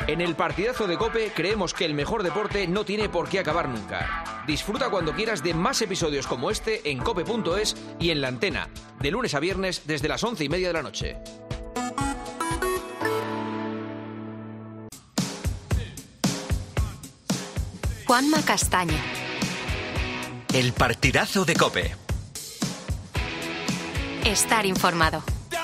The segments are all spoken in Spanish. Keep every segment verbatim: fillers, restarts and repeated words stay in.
En el partidazo de COPE creemos que el mejor deporte no tiene por qué acabar nunca. Disfruta cuando quieras de más episodios como este en cope punto es y en La Antena, de lunes a viernes desde las once y media de la noche. Juanma Castaño. El partidazo de COPE. Estar informado.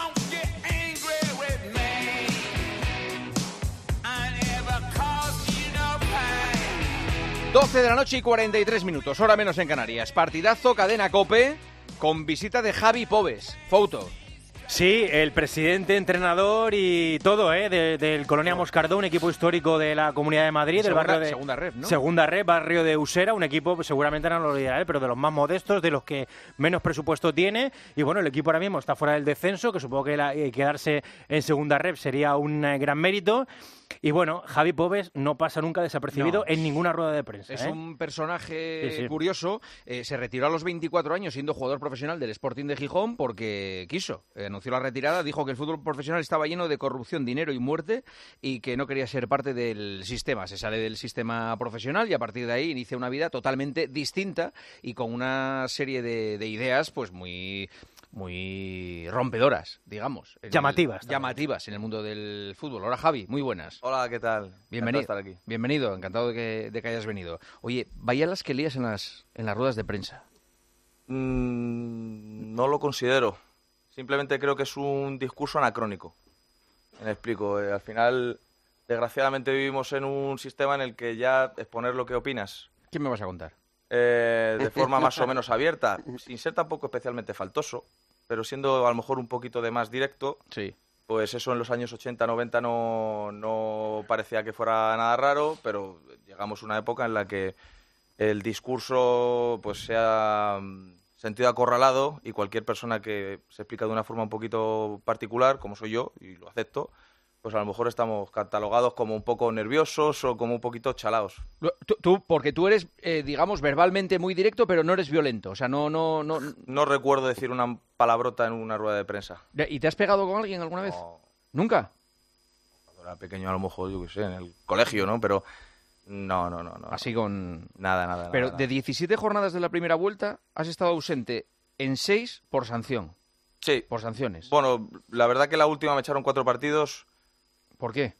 doce de la noche y cuarenta y tres minutos, hora menos en Canarias. Partidazo, cadena COPE, con visita de Javi Pobes. Foto. Sí, el presidente, entrenador y todo, ¿eh? De, del Colonia Moscardó, un equipo histórico de la Comunidad de Madrid, del Segunda, barrio de segunda Ref, ¿no? Segunda Ref, barrio de Usera, un equipo, pues, seguramente no lo olvidará él, pero de los más modestos, de los que menos presupuesto tiene. Y bueno, el equipo ahora mismo está fuera del descenso, que supongo que la, eh, quedarse en Segunda Ref sería un eh, gran mérito. Y bueno, Javi Pobes no pasa nunca desapercibido no, en ninguna rueda de prensa. Es ¿eh? un personaje sí, sí. curioso. Eh, se retiró a los veinticuatro años siendo jugador profesional del Sporting de Gijón porque quiso. Eh, anunció la retirada, dijo que el fútbol profesional estaba lleno de corrupción, dinero y muerte y que no quería ser parte del sistema. Se sale del sistema profesional y a partir de ahí inicia una vida totalmente distinta y con una serie de, de ideas pues muy... muy rompedoras, digamos. Llamativas. El, llamativas en el mundo del fútbol. Hola, Javi, muy buenas. Hola, ¿qué tal? Bienvenido. Encantado de estar aquí. Bienvenido, encantado de que, de que hayas venido. Oye, vaya las que lías en las, en las ruedas de prensa. Mm, no lo considero. Simplemente creo que es un discurso anacrónico. Me explico. Eh, al final, desgraciadamente vivimos en un sistema en el que ya exponer lo que opinas... ¿Qué me vas a contar? Eh, de forma más o menos abierta, sin ser tampoco especialmente faltoso, pero siendo a lo mejor un poquito de más directo, sí. Pues eso en los años ochenta, noventa no, no parecía que fuera nada raro, pero llegamos a una época en la que el discurso pues se ha sentido acorralado y cualquier persona que se explica de una forma un poquito particular, como soy yo, y lo acepto, pues a lo mejor estamos catalogados como un poco nerviosos o como un poquito chalaos. Tú, tú porque tú eres, eh, digamos, verbalmente muy directo, pero no eres violento. O sea, no, no, no... No recuerdo decir una palabrota en una rueda de prensa. ¿Y te has pegado con alguien alguna vez? No. ¿Nunca? Cuando era pequeño, a lo mejor, yo qué sé, en el colegio, ¿no? Pero no, no, no. no. Así con... Nada, nada. Pero nada, de nada. diecisiete jornadas de la primera vuelta, has estado ausente en seis por sanción. Sí. Por sanciones. Bueno, la verdad que la última me echaron cuatro partidos... ¿Por qué?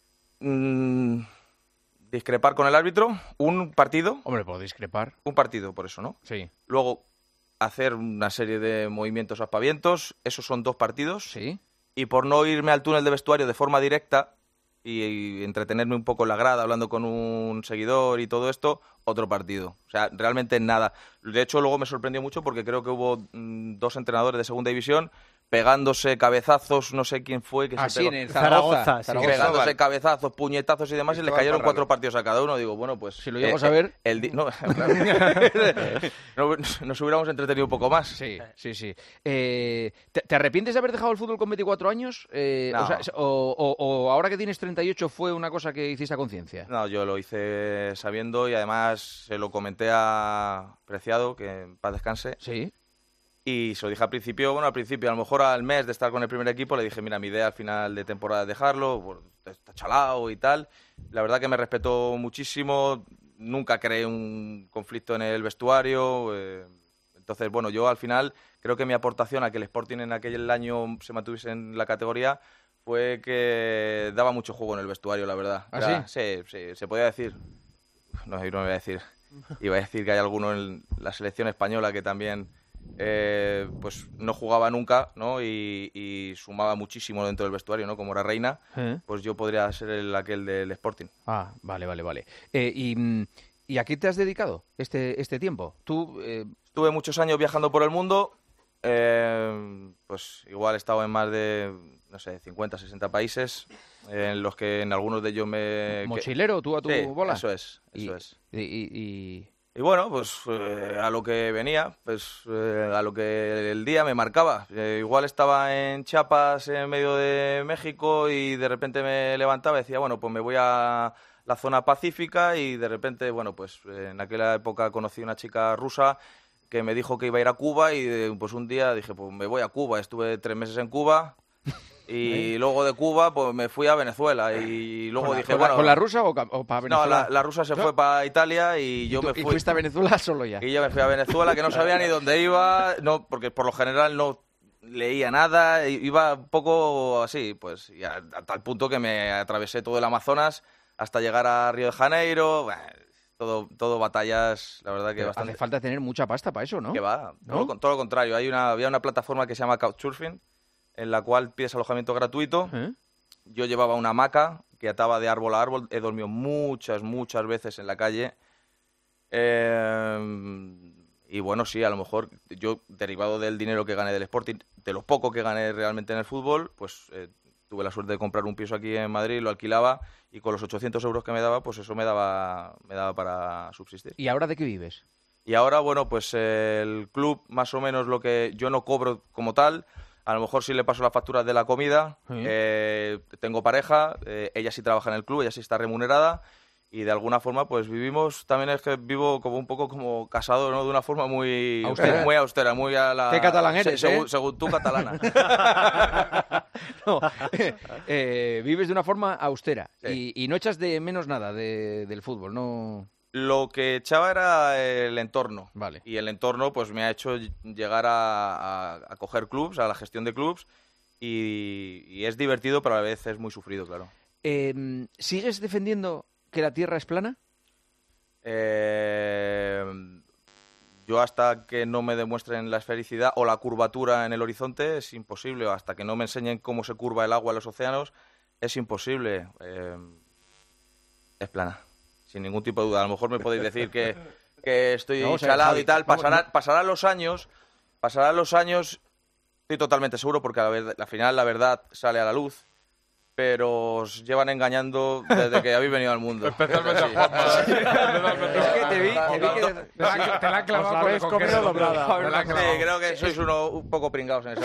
Mm, discrepar con el árbitro, un partido. Hombre, puedo discrepar. Un partido, por eso, ¿no? Sí. Luego, hacer una serie de movimientos aspavientos, esos son dos partidos. Sí. Y por no irme al túnel de vestuario de forma directa y, y entretenerme un poco en la grada hablando con un seguidor y todo esto, otro partido. O sea, realmente nada. De hecho, luego me sorprendió mucho porque creo que hubo mm, dos entrenadores de segunda división pegándose cabezazos, no sé quién fue que ah, se sí, pegó. en el Zaragoza, Zaragoza, Zaragoza. Pegándose Vale. cabezazos, puñetazos y demás, y les cayeron cuatro partidos a cada uno. Digo, bueno, pues... Si lo llegamos a ver... El di- no, claro. no, nos hubiéramos entretenido un poco más. Sí, sí, sí. Eh, ¿te, te arrepientes de haber dejado el fútbol con veinticuatro años? Eh, No. o, sea, o, o- o ahora que tienes treinta y ocho fue una cosa que hiciste a conciencia? No, yo lo hice sabiendo y además se lo comenté a Preciado, que en paz descanse. Sí. Y se lo dije al principio, bueno, al principio, a lo mejor al mes de estar con el primer equipo, le dije, mira, mi idea al final de temporada es dejarlo, pues, está chalado y tal. La verdad que me respetó muchísimo, nunca creé un conflicto en el vestuario. Eh, entonces, bueno, yo al final creo que mi aportación a que el Sporting en aquel año se mantuviese en la categoría fue que daba mucho juego en el vestuario, la verdad. ¿Ah, Era- sí? Sí, sí, se podía decir. No, yo no me voy a decir. Iba a decir que hay alguno en la selección española que también... Eh, pues no jugaba nunca, ¿no? Y, y sumaba muchísimo dentro del vestuario, ¿no? Como era Reina, ¿Eh? pues yo podría ser el aquel del Sporting. Ah, vale, vale, vale. Eh, y, mm, ¿Y a qué te has dedicado este, este tiempo? Tú... Eh... Estuve muchos años viajando por el mundo, eh, pues igual he estado en más de, no sé, cincuenta, sesenta países, en los que en algunos de ellos me... ¿Mochilero tú a tu Sí, bola? eso es, eso y, es. Y, y, y... Y bueno, pues eh, a lo que venía, pues eh, a lo que el día me marcaba. Eh, igual estaba en Chiapas, en medio de México, y de repente me levantaba y decía, bueno, pues me voy a la zona pacífica, y de repente, bueno, pues eh, en aquella época conocí una chica rusa que me dijo que iba a ir a Cuba, y eh, pues un día dije, pues me voy a Cuba. Estuve tres meses en Cuba Y luego de Cuba, pues me fui a Venezuela. Y luego ¿Con la, dije, con la- bueno... ¿Con la rusa o, o para Venezuela? No, la, la rusa se ¿No? fue para Italia y yo ¿Y tú- me ¿Y fui... fuiste a Venezuela solo ya? Y yo me fui a Venezuela, que no sabía ni dónde iba, no, porque por lo general no leía nada, i- iba un poco así, pues, y a, a tal punto que me atravesé todo el Amazonas hasta llegar a Río de Janeiro, bueno, todo, todo batallas, la verdad que Pero bastante... hace falta tener mucha pasta para eso, ¿no? Que va, ¿No? todo, lo, con- todo lo contrario, hay una, había una plataforma que se llama Couchsurfing, en la cual pides alojamiento gratuito. ¿Eh? Yo llevaba una hamaca que ataba de árbol a árbol. He dormido muchas, muchas veces en la calle. Eh, y bueno, sí, a lo mejor yo, derivado del dinero que gané del Sporting, de lo poco que gané realmente en el fútbol, pues eh, tuve la suerte de comprar un piso aquí en Madrid, lo alquilaba y con los ochocientos euros que me daba, pues eso me daba, me daba para subsistir. ¿Y ahora de qué vives? Y ahora, bueno, pues eh, el club, más o menos lo que yo no cobro como tal, a lo mejor sí le paso las facturas de la comida, Sí. eh, tengo pareja, eh, ella sí trabaja en el club, ella sí está remunerada y de alguna forma pues vivimos, también es que vivo como un poco como casado, ¿no? De una forma muy Austera. muy austera, muy a la... ¿Qué catalán eres, se- según, eh? según tú, catalana. No, eh, vives de una forma austera Sí. y, y no echas de menos nada de- del fútbol, ¿no? Lo que echaba era el entorno. Vale. Y el entorno pues me ha hecho llegar a, a, a coger clubs, a la gestión de clubs, y, y es divertido, pero a la vez es muy sufrido, claro. Eh, ¿Sigues defendiendo que la Tierra es plana? Eh, yo hasta que no me demuestren la esfericidad o la curvatura en el horizonte es imposible, o hasta que no me enseñen cómo se curva el agua en los océanos es imposible. Eh, es plana, sin ningún tipo de duda. A lo mejor me podéis decir que, que estoy No, o sea, chalado Javi, y tal. no, Pasará, no. pasarán los años, pasarán los años, estoy totalmente seguro, porque a la vez- al final la verdad sale a la luz. Pero os llevan engañando desde que habéis venido al mundo. Especialmente a Sí. Juanma. Especialmente Es que te vi, te vi que... Te la, te la han clavado Os la con habéis con comido queso. doblada. Te la han Sí, clavado. creo que sois uno un poco pringados en esa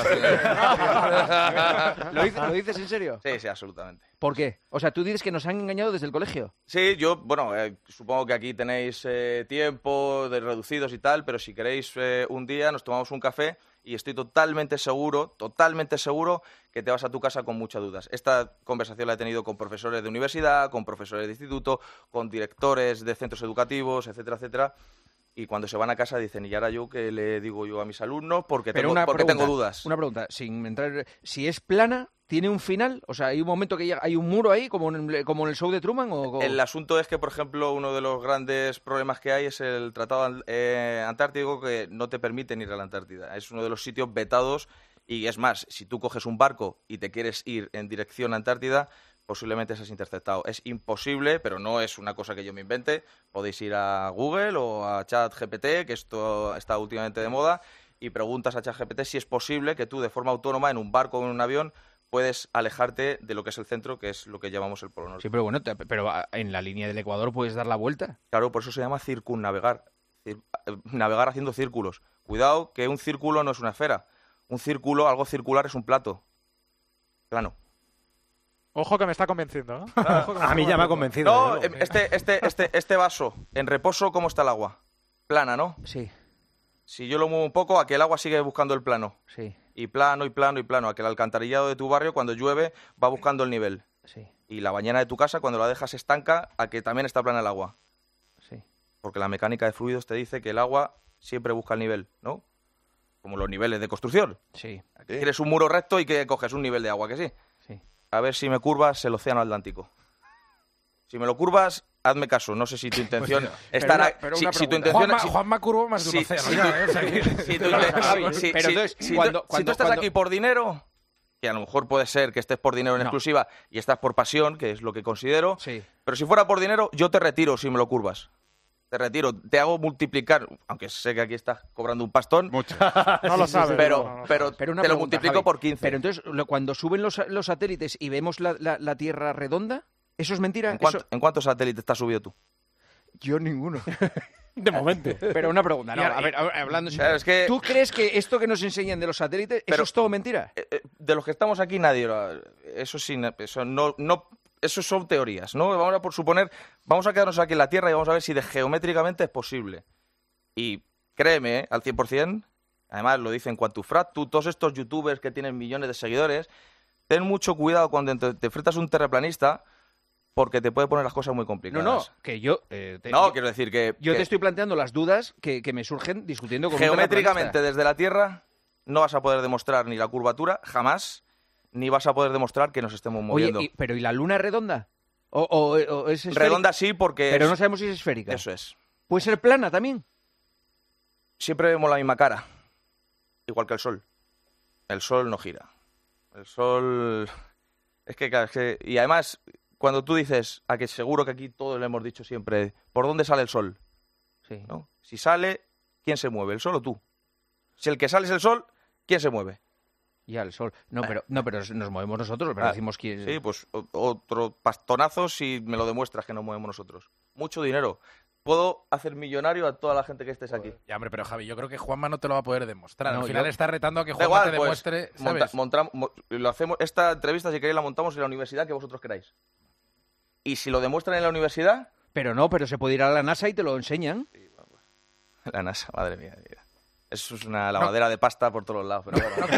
¿Lo dices, ¿Lo dices en serio? Sí, sí, absolutamente. ¿Por qué? O sea, tú dices que nos han engañado desde el colegio. Sí, yo, bueno, eh, supongo que aquí tenéis eh, tiempo de reducidos y tal, pero si queréis eh, un día nos tomamos un café y estoy totalmente seguro, totalmente seguro que te vas a tu casa con muchas dudas. Esta conversación la he tenido con profesores de universidad, con profesores de instituto, con directores de centros educativos, etcétera, etcétera. Y cuando se van a casa dicen, ¿y ahora yo qué le digo yo a mis alumnos? Porque, Pero tengo, una porque pregunta, tengo dudas. Una pregunta, sin entrar... Si es plana, ¿tiene un final? O sea, ¿hay un momento que llega, hay un muro ahí, como en, el- como en el show de Truman? O, o- El asunto es que, por ejemplo, uno de los grandes problemas que hay es el Tratado eh, Antártico, que no te permiten ir a la Antártida. Es uno de los sitios vetados y es más, si tú coges un barco y te quieres ir en dirección a Antártida, posiblemente seas interceptado. Es imposible, pero no es una cosa que yo me invente. Podéis ir a Google o a ChatGPT, que esto está últimamente de moda, y preguntas a ChatGPT si es posible que tú, de forma autónoma, en un barco o en un avión, puedes alejarte de lo que es el centro, que es lo que llamamos el Polo Norte. Sí, pero bueno, te- pero ah, en la línea del Ecuador puedes dar la vuelta. Claro, por eso se llama circunnavegar. Cir- eh, navegar haciendo círculos. Cuidado, que un círculo no es una esfera. Un círculo, algo circular, es un plato. Plano. Ojo que me está convenciendo, ¿no? Ojo que A mí ya me ha convencido. No, desde em, luego. este, este, este, este vaso, en reposo, ¿cómo está el agua? Plana, ¿no? Sí, Si yo lo muevo un poco, aquel agua sigue buscando el plano. sí, Y plano, y plano, y plano. Aquel alcantarillado de tu barrio, cuando llueve, va buscando el nivel. sí, Y la bañera de tu casa, cuando la dejas estanca, a que también está plana el agua. sí. Porque la mecánica de fluidos te dice que el agua siempre busca el nivel, ¿no? Como los niveles de construcción. Sí, Quieres un muro recto y que coges un nivel de agua, que sí. sí. A ver si me curvas el océano Atlántico. Si me lo curvas, hazme caso. No sé si tu intención estará... una- pero si, una si tu pregunta. intención... Juanma, si- Juanma curvo más de un si- océano. si ya, tu- ¿eh? O sea que- si tu Pero, inten- Javi, si- pero si- entonces, si tú- cuando- si cuando- tú estás cuando- aquí por dinero, que a lo mejor puede ser que estés por dinero en No. exclusiva y estás por pasión, que es lo que considero, Sí. pero si fuera por dinero, yo te retiro si me lo curvas. Te retiro, te hago multiplicar, aunque sé que aquí estás cobrando un pastón, Mucho. No lo sabes. pero, no, no, no. pero, Pero una te lo pregunta, multiplico Javi, por quince. Pero entonces, lo- cuando suben los, los satélites y vemos la, la- la Tierra redonda, ¿eso es mentira? ¿En, cuánto- Eso- ¿En cuántos satélites estás subido tú? Yo ninguno. De momento. Pero una pregunta, no, Y- a ver, a ver, hablando en serio. Claro, es que- ¿Tú crees que esto que nos enseñan de los satélites, Pero- eso es todo mentira? Eh, eh, de los que estamos aquí nadie lo- eso sí, eso no, no, eso son teorías, ¿no? Vamos a por suponer, vamos a quedarnos aquí en la Tierra y vamos a ver si de geométricamente es posible. Y créeme, ¿eh? Al cien por cien, además lo dicen Quantufrat, tú, todos estos youtubers que tienen millones de seguidores, ten mucho cuidado cuando te, te enfrentas a un terraplanista porque te puede poner las cosas muy No, complicadas. no, que yo... eh, te- No, yo- quiero decir que... Yo que te estoy planteando las dudas que, que me surgen discutiendo con un geométricamente terraplanista. desde la Tierra no vas a poder demostrar ni la curvatura, jamás, ni vas a poder demostrar que nos estemos Oye, moviendo. y- pero ¿y la luna es redonda? ¿O, o- o es esférica? Redonda sí porque... Pero es- no sabemos si es esférica. Eso es. ¿Puede ser plana también? Siempre vemos la misma cara, igual que el Sol. El Sol no gira. El Sol... Es que, claro, es que... Y además, cuando tú dices, a que seguro que aquí todos le hemos dicho siempre, ¿por dónde sale el Sol? Sí. ¿No? Si sale, ¿quién se mueve? ¿El Sol o tú? Si el que sale es el Sol, ¿quién se mueve? Ya, el sol. No, pero, no, pero nos movemos nosotros, pero Ah, decimos que... Sí, pues o- otro pastonazo si me lo demuestras que nos movemos nosotros. Mucho dinero. Puedo hacer millonario a toda la gente que estés aquí. Ya, hombre, pero Javi, yo creo que Juanma no te lo va a poder demostrar. No, Al final yo- está retando a que Da Juanma igual, te pues, demuestre, monta- ¿sabes? montram- mo- lo hacemos, esta entrevista, si queréis, la montamos en la universidad que vosotros queráis. Y si lo demuestran en la universidad, Pero no, pero se puede ir a la NASA y te lo enseñan. la NASA, madre mía. mira. Eso es una lavadera de pasta por todos los lados. Pero bueno.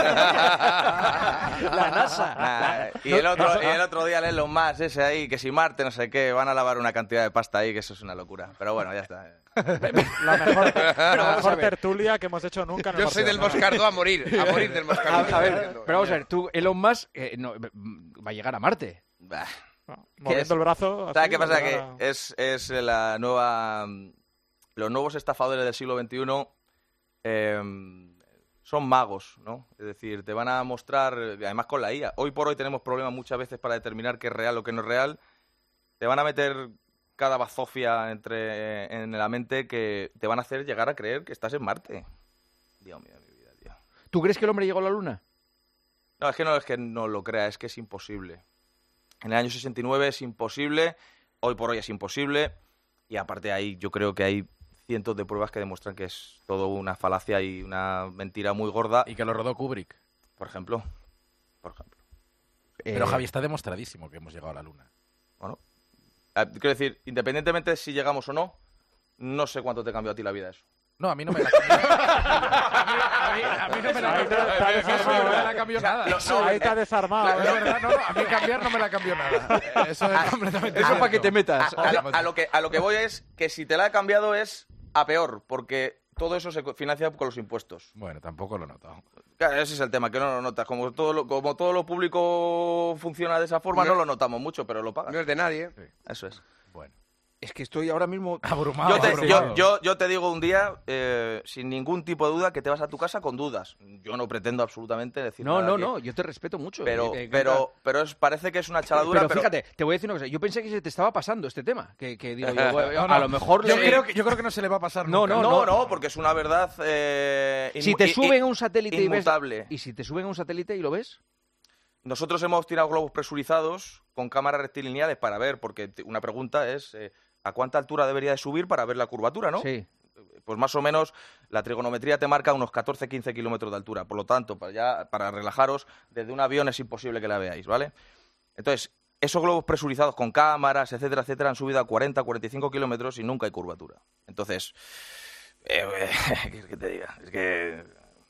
La NASA. Nah, y, el otro, y el otro día leen los más, ese ahí, que si Marte, no sé qué, van a lavar una cantidad de pasta ahí, que eso es una locura. Pero bueno, ya está. La mejor, la mejor tertulia que hemos hecho nunca en el Yo soy del Barcelona. Moscardó a morir, a morir del A, Moscardó. a ver, pero vamos a ver, tú, Elon Musk, eh, no, va a llegar a Marte. Bah. No, moviendo el brazo. ¿Sabes así, qué pasa? llegar Que a- es, es la nueva... Los nuevos estafadores del siglo veintiuno eh, son magos, ¿no? Es decir, te van a mostrar, además con la I A, hoy por hoy tenemos problemas muchas veces para determinar qué es real o qué no es real, te van a meter cada bazofia entre, en la mente que te van a hacer llegar a creer que estás en Marte. Dios mío, mi vida, tío. ¿Tú crees que el hombre llegó a la Luna? No, es que no es que no lo crea, es que es imposible. En el año sesenta y nueve es imposible, hoy por hoy es imposible, y aparte ahí yo creo que hay cientos de pruebas que demuestran que es todo una falacia y una mentira muy gorda. Y que lo rodó Kubrick. Por ejemplo, por ejemplo. Pero Eh, Javi, está demostradísimo que hemos llegado a la Luna. Bueno, eh, quiero decir, independientemente de si llegamos o no, no sé cuánto te cambió a ti la vida eso. No, a mí no me la cambió. a, mí, a, mí, a mí no me la Ahí te- te ha cambió. desarmado, No me ¿eh? la cambió nada. Ahí te ha desarmado. De ¿eh? verdad, no, no, a mí cambiar no me la cambió nada. Eso es completamente Eso cierto. para que te metas. A, lo, a lo que, a lo que voy es que si te la ha cambiado es a peor, porque todo eso se financia con los impuestos. Bueno, tampoco lo he notado. Claro, ese es el tema, que no lo notas. Como todo lo, como todo lo público funciona de esa forma, no, No- lo notamos mucho, pero lo pagas. No es de nadie. Eso es. Bueno. Es que estoy ahora mismo... Abrumado, Yo te, abrumado. yo, yo, yo te digo un día, eh, sin ningún tipo de duda, que te vas a tu casa con dudas. Yo no pretendo absolutamente decir No, nada no, que- no, yo te respeto mucho. Pero, eh, eh, pero, pero es, parece que es una chaladura. pero Pero, fíjate, te voy a decir una cosa. Yo pensé que se te estaba pasando este tema. Que, que digo yo, bueno, No, no, a lo mejor... Yo, le- creo que, yo creo que no se le va a pasar No, nunca. no, no, no, porque es una verdad. Eh, Si inmu- te i- suben i- a un satélite y ves... inmutable. Y si te suben a un satélite y lo ves... Nosotros hemos tirado globos presurizados con cámaras rectilineales para ver, porque te- una pregunta es eh, ¿a cuánta altura debería de subir para ver la curvatura, no? Sí. Pues más o menos la trigonometría te marca unos catorce a quince kilómetros de altura. Por lo tanto, para, ya, para relajaros, desde un avión es imposible que la veáis, ¿vale? Entonces, esos globos presurizados con cámaras, etcétera, etcétera, han subido a cuarenta a cuarenta y cinco kilómetros y nunca hay curvatura. Entonces, eh, ¿qué quieres que te diga? Es que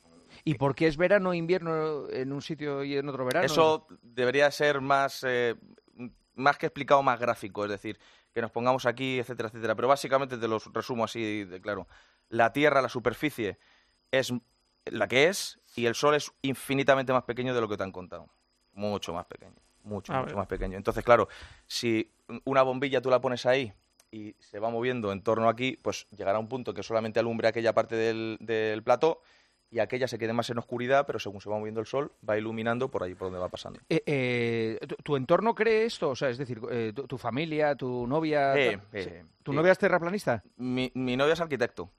¿Y por qué es verano e invierno en un sitio y en otro verano? eso debería ser más, eh, más que explicado, más gráfico. Es decir, que nos pongamos aquí, etcétera, etcétera. Pero básicamente te lo resumo así de claro. La Tierra, la superficie, es la que es y el Sol es infinitamente más pequeño de lo que te han contado. Mucho más pequeño. Mucho, A mucho ver. más pequeño. Entonces, claro, si una bombilla tú la pones ahí y se va moviendo en torno aquí, pues llegará un punto que solamente alumbre aquella parte del, del plató y aquella se quede más en oscuridad, pero según se va moviendo el sol, va iluminando por ahí por donde va pasando. Eh, eh, ¿tu, tu entorno cree esto? O sea, es decir, eh, tu, tu familia, tu novia... Sí, tal- sí, ¿Tu sí. novia es terraplanista? Mi, mi novia es arquitecto.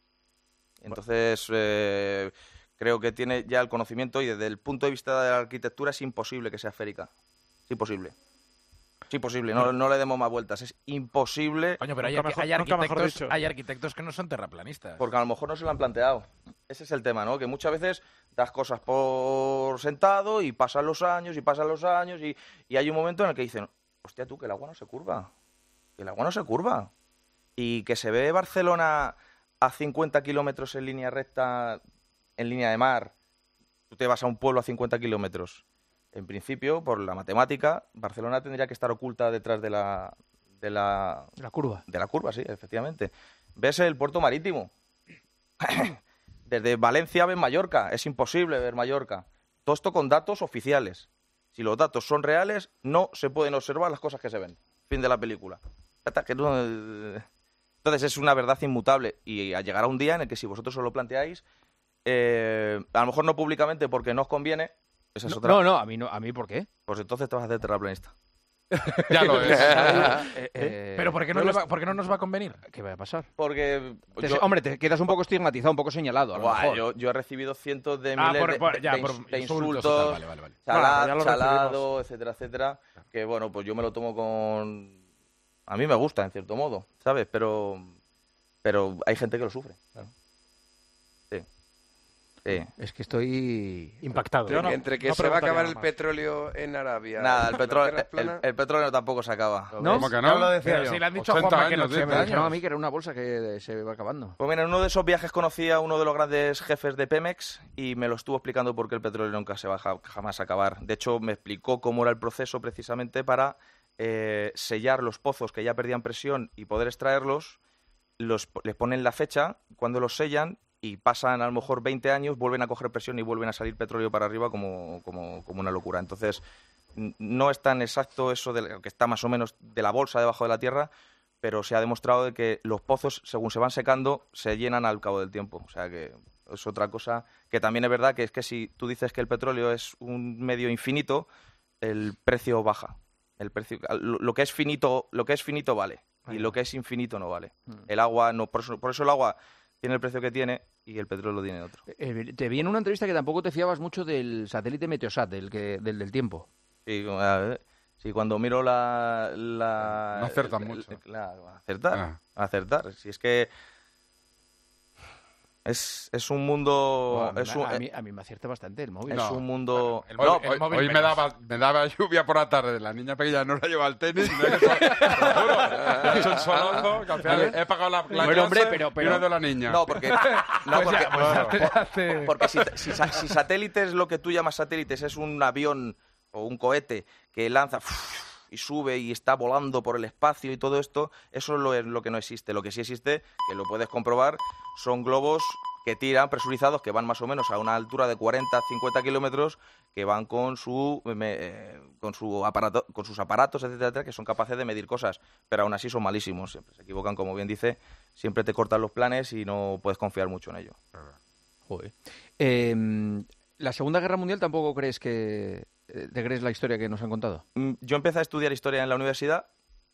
Entonces, eh, creo que tiene ya el conocimiento y desde el punto de vista de la arquitectura es imposible que sea esférica. Es imposible. Es imposible, no, no le demos más vueltas. Es imposible Coño, pero hay, Nunca arqui- mejor- hay nunca mejor arquitectos, dicho. hay arquitectos que no son terraplanistas. porque a lo mejor no se lo han planteado. Ese es el tema, ¿no? Que muchas veces das cosas por sentado y pasan los años y pasan los años y, y hay un momento en el que dicen, hostia tú, que el agua no se curva. Que el agua no se curva. Y que se ve Barcelona a cincuenta kilómetros en línea recta, en línea de mar. Tú te vas a un pueblo a cincuenta kilómetros en principio, por la matemática, Barcelona tendría que estar oculta detrás de la... De la, la curva. De la curva, sí, efectivamente. Ves el puerto marítimo. Desde Valencia ves Mallorca. Es imposible ver Mallorca. Todo esto con datos oficiales. Si los datos son reales, no se pueden observar las cosas que se ven. Fin de la película. Entonces es una verdad inmutable. Y llegará un día en el que si vosotros os lo planteáis, eh, a lo mejor no públicamente porque no os conviene. Esa es no, otra. no, no, a mí no, a mí ¿por qué? Pues entonces te vas a hacer terraplanista. Ya lo es. eh, eh, Pero ¿por qué, no no le los- va- ¿por qué no nos va a convenir? ¿Qué va a pasar? Porque Te- yo- hombre, te quedas un poco estigmatizado, un poco señalado, a lo Buah, mejor. yo, yo he recibido cientos de Ah, miles por- de, por- de- ya, de por ins- de insultos y insultos, tal, vale, vale, vale. chala- Claro, ya lo chalado, recibimos. etcétera, etcétera. Que bueno, pues yo me lo tomo con... A mí me gusta, en cierto modo, ¿sabes? Pero, pero hay gente que lo sufre. Claro. Sí. Sí. Es que estoy Impactado. Yo no- Entre que no se va a preguntaría acabar nada el más. petróleo en Arabia. Nada, el y la petróleo, Tierra el, plana, el petróleo tampoco se acaba. ¿No? ¿Cómo que Ya no? lo decía Pero yo. si le han dicho a ochenta Juanma que no años, se Me ve. dijeron a mí que era una bolsa que se va acabando. Pues mira, en uno de esos viajes conocí a uno de los grandes jefes de Pemex y me lo estuvo explicando por qué el petróleo nunca se va a ja- jamás a acabar. De hecho, me explicó cómo era el proceso precisamente para eh, sellar los pozos que ya perdían presión y poder extraerlos. Los, les ponen la fecha, cuando los sellan y pasan a lo mejor veinte años, vuelven a coger presión y vuelven a salir petróleo para arriba como, como, como una locura. Entonces, n- no es tan exacto eso de lo que está más o menos de la bolsa debajo de la tierra, pero se ha demostrado de que los pozos, según se van secando, se llenan al cabo del tiempo. O sea que es otra cosa que también es verdad, que es que si tú dices que el petróleo es un medio infinito, el precio baja. El precio, lo, lo que es finito, lo que es finito vale y lo que es infinito no vale. El agua no, por eso, por eso el agua tiene el precio que tiene y el petróleo tiene otro. Eh, te vi en una entrevista que tampoco te fiabas mucho del satélite Meteosat, del, que, del, del tiempo. Sí, a ver, sí, cuando miro la... la No aciertan el- el- mucho. la- acertar, Ah. acertar. Si es que es, es un mundo... Buah, es me- un, a, mí, a mí me acierta bastante el móvil. es No. un mundo... El no, móvil- el hoy- móvil hoy me me daba, daba... me daba lluvia por la tarde. La niña pequeña no la lleva al tenis. Y mira que so- te lo juro. He hecho un solazo que al final he pagado la, la Bueno, clase hombre, pero- y pero- no he ido a la niña. No, porque... No, Pues porque, ya, pues hace- hace- porque si, si, sa- si satélites, lo que tú llamas satélites, es un avión o un cohete que lanza y sube y está volando por el espacio y todo esto, eso es lo, es lo que no existe. Lo que sí existe, que lo puedes comprobar, son globos que tiran presurizados, que van más o menos a una altura de cuarenta a cincuenta kilómetros, que van con su me- eh, con su aparato, con sus aparatos, etcétera, etcétera, que son capaces de medir cosas, pero aún así son malísimos, siempre se equivocan, como bien dice, siempre te cortan los planes y no puedes confiar mucho en ello. Joder. Eh, ¿La Segunda Guerra Mundial tampoco crees que eh, te crees la historia que nos han contado? Mm, Yo empecé a estudiar historia en la universidad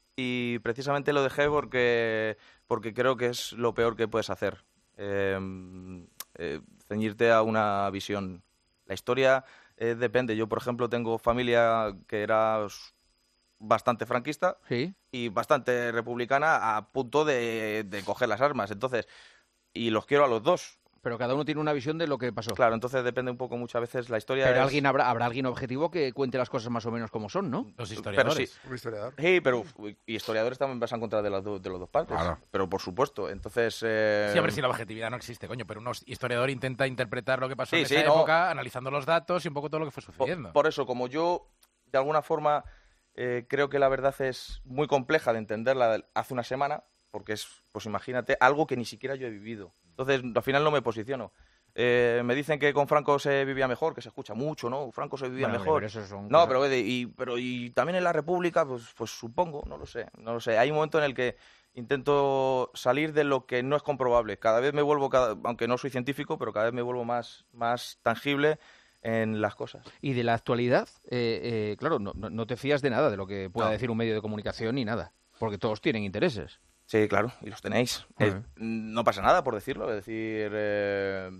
y precisamente lo dejé porque, porque creo que es lo peor que puedes hacer. Eh, eh, ceñirte a una visión. La historia eh, depende. Yo, por ejemplo, tengo familia que era s- bastante franquista Sí. y bastante republicana a punto de, de coger las armas. Entonces, y los quiero a los dos. Pero cada uno tiene una visión de lo que pasó. Claro, entonces depende un poco muchas veces la historia. Pero es- alguien habrá, habrá alguien objetivo que cuente las cosas más o menos como son, ¿no? Los Pero historiadores. sí, Un historiador. sí, pero y historiadores también vas a encontrar de, las do- de los dos partes. Claro. Pero por supuesto, entonces... eh, Sí, hombre, si la objetividad no existe, coño, pero un historiador intenta interpretar lo que pasó Sí, en sí, esa no. época, analizando los datos y un poco todo lo que fue Por, sucediendo. por eso, como yo, de alguna forma, eh, creo que la verdad es muy compleja de entenderla hace una semana, porque es, pues imagínate, algo que ni siquiera yo he vivido. Entonces, al final no me posiciono. Eh, me dicen que con Franco se vivía mejor, que se escucha mucho, ¿no? Franco se vivía Bueno, mejor. pero eso son No, cosas- pero, oye, y, pero y también en la República, pues, pues supongo, no lo sé, no lo sé. Hay un momento en el que intento salir de lo que no es comprobable. Cada vez me vuelvo, cada, aunque no soy científico, pero cada vez me vuelvo más, más tangible en las cosas. Y de la actualidad, eh, eh, claro, no, no- no te fías de nada, de lo que pueda No. decir un medio de comunicación ni nada. Porque todos tienen intereses. Sí, claro, y los tenéis. Ajá. Es- no pasa nada por decirlo, es decir... eh,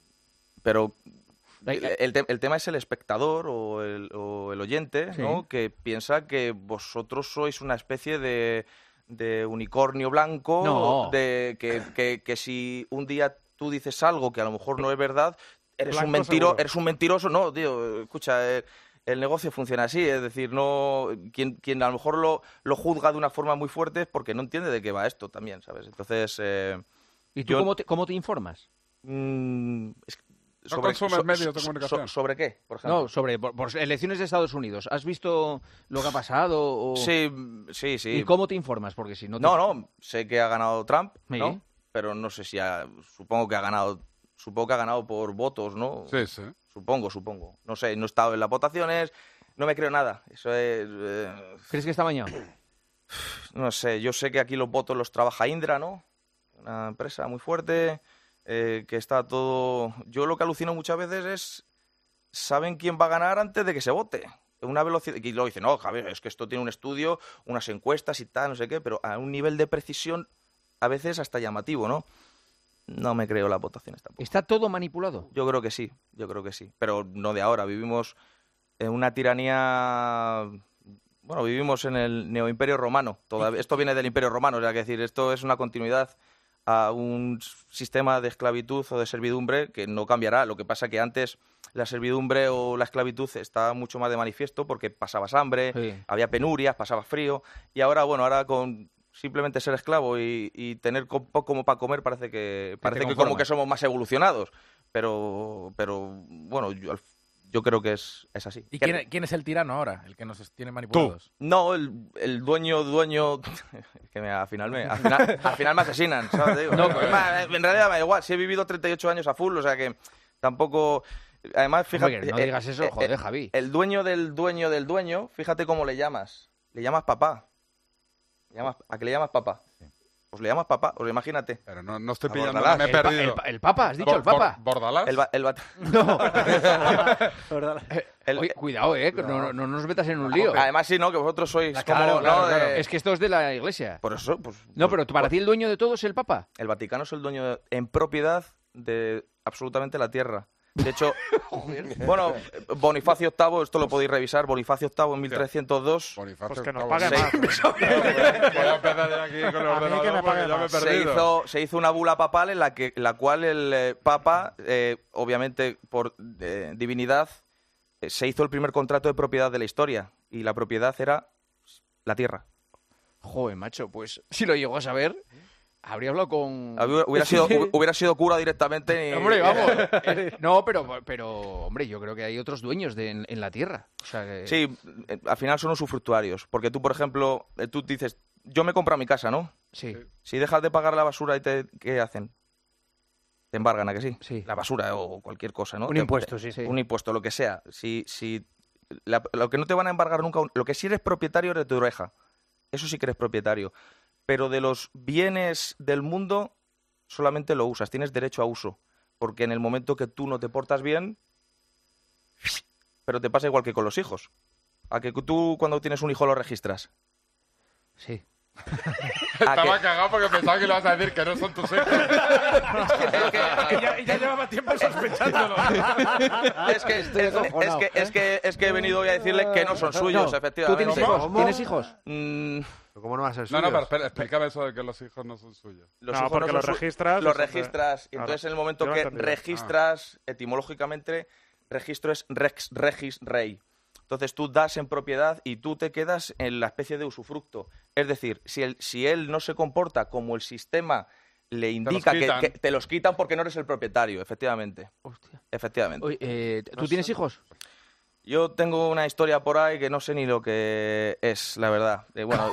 pero Hay- el, el te- el tema es el espectador o el, o el oyente, Sí. ¿no? Que piensa que vosotros sois una especie de, de unicornio blanco, No. de que, que, que si un día tú dices algo que a lo mejor no es verdad, eres un Blanco mentiro, seguro. eres un mentiroso. No, tío, escucha, eh, el negocio funciona así, es decir, no quien, quien a lo mejor lo, lo juzga de una forma muy fuerte es porque no entiende de qué va esto también, ¿sabes? Entonces, eh, ¿Y tú Yo- cómo, te, cómo te informas? mm, es- No consumes medios de comunicación. So, ¿Sobre qué, por ejemplo? No, sobre por, por elecciones de Estados Unidos. ¿Has visto lo que ha pasado? O... Sí, sí, sí. ¿Y cómo te informas? Porque si no... Te... No, no, sé que ha ganado Trump, ¿Sí? ¿no? Pero no sé si ha... Supongo que ha ganado... Supongo que ha ganado por votos, ¿no? Sí, sí. Supongo, supongo. No sé, no he estado en las votaciones, no me creo nada. Eso es... Eh... ¿Crees que está bañado? No sé, yo sé que aquí los votos los trabaja Indra, ¿no? Una empresa muy fuerte, eh, que está todo... Yo lo que alucino muchas veces es... Saben quién va a ganar antes de que se vote. Una velocidad... Y luego dicen, no, Javier, es que esto tiene un estudio, unas encuestas y tal, no sé qué, pero a un nivel de precisión a veces hasta llamativo, ¿no? No me creo las votaciones tampoco. ¿Está todo manipulado? Yo creo que sí, yo creo que sí. Pero no de ahora. Vivimos en una tiranía... Bueno, vivimos en el neoimperio romano. Todavía, esto viene del imperio romano, o sea, que decir, esto es una continuidad a un sistema de esclavitud o de servidumbre que no cambiará. Lo que pasa que antes la servidumbre o la esclavitud estaba mucho más de manifiesto porque pasabas hambre, Sí. había penurias, pasabas frío. Y ahora, bueno, ahora con... simplemente ser esclavo y, y tener poco como para comer parece que parece que como que somos más evolucionados, pero pero bueno, yo, yo creo que es, es así. ¿Y quién, quién es el tirano ahora, el que nos tiene manipulados? No, el, el dueño dueño que me, al final me al final, al final me asesinan, ¿sabes? Digo, no, pues, en realidad me da igual, si he vivido treinta y ocho años a full, o sea que tampoco... Además, fíjate... Oye, no digas eso, eh, joder, eh, Javi. El dueño del dueño del dueño, fíjate cómo le llamas. Le llamas papá. Le llamas, ¿a qué le llamas papá? Pues le llamas papá, o sea, imagínate. Pero no, no estoy A pillando, Bordalás. me he El, pa- perdido. el, el Papa, has dicho, Bor- el Papa. Bor- ¿Bordalás? El, ba- el bat- No. el- Oye, cuidado, eh, que no, no, no nos metas en un lío. Además, sí, ¿no? Que vosotros sois como... Claro, ¿no? claro, claro. de- Es que esto es de la Iglesia. Por eso, pues... No, pero para ti el dueño de todo es el Papa. El Vaticano es el dueño de- en propiedad de absolutamente la tierra. De hecho, bueno, Bonifacio octavo, esto lo podéis revisar, Bonifacio octavo en mil trescientos dos... Bonifacio Pues que nos octavo. pague Sí. más. Voy a empezar ya aquí con el A mí que me ordenador porque pague ya me he más. Se perdido. hizo, se hizo una bula papal en la, que, la cual el eh, Papa, eh, obviamente por eh, divinidad, eh, se hizo el primer contrato de propiedad de la historia. Y la propiedad era la tierra. Joder, macho, pues si lo llegó a saber, habría hablado con... Hubiera, hubiera sido, hu- hubiera sido cura directamente. y- Hombre, vamos. No, pero, pero, hombre, yo creo que hay otros dueños de, en, en la tierra. O sea que... Sí, eh, al final son usufructuarios. Porque tú, por ejemplo, eh, tú dices, yo me he comprado mi casa, ¿no? Sí, Si dejas de pagar la basura, y te, ¿qué hacen? Te embargan, ¿a que sí? sí. La basura o cualquier cosa, ¿no? Un Te- impuesto, sí. sí. Un impuesto, lo que sea. Si, si la- lo que no te van a embargar nunca, lo que sí eres propietario eres de tu oreja. Eso sí que eres propietario. Pero de los bienes del mundo solamente lo usas, tienes derecho a uso. Porque en el momento que tú no te portas bien, pero te pasa igual que con los hijos. A que tú cuando tienes un hijo lo registras. Sí. A Estaba que- cagado porque pensaba que le ibas a decir que no son tus hijos. es que- ya, ya llevaba tiempo sospechándolo. Es que, es, es que, es, que, es que he venido hoy a decirle que no son suyos, No, efectivamente. ¿Tú tienes hijos? ¿Tienes hijos? Mm, ¿Cómo no va a ser No, suyo? no, pero espera, explícame eso de que los hijos no son suyos. los No, hijos porque son los su- registras, Los eso te- registras. Y Claro, entonces, en el momento yo lo he que entendido. registras, etimológicamente, registro es rex, regis, rei. Entonces tú das en propiedad y tú te quedas en la especie de usufructo. Es decir, si él, si él no se comporta como el sistema le indica que, quitan. que te los quitan porque no eres el propietario, efectivamente. Hostia. Efectivamente. Oye, eh, ¿tú No tienes sé. hijos? Yo tengo una historia por ahí que no sé ni lo que es, la verdad. Eh, bueno,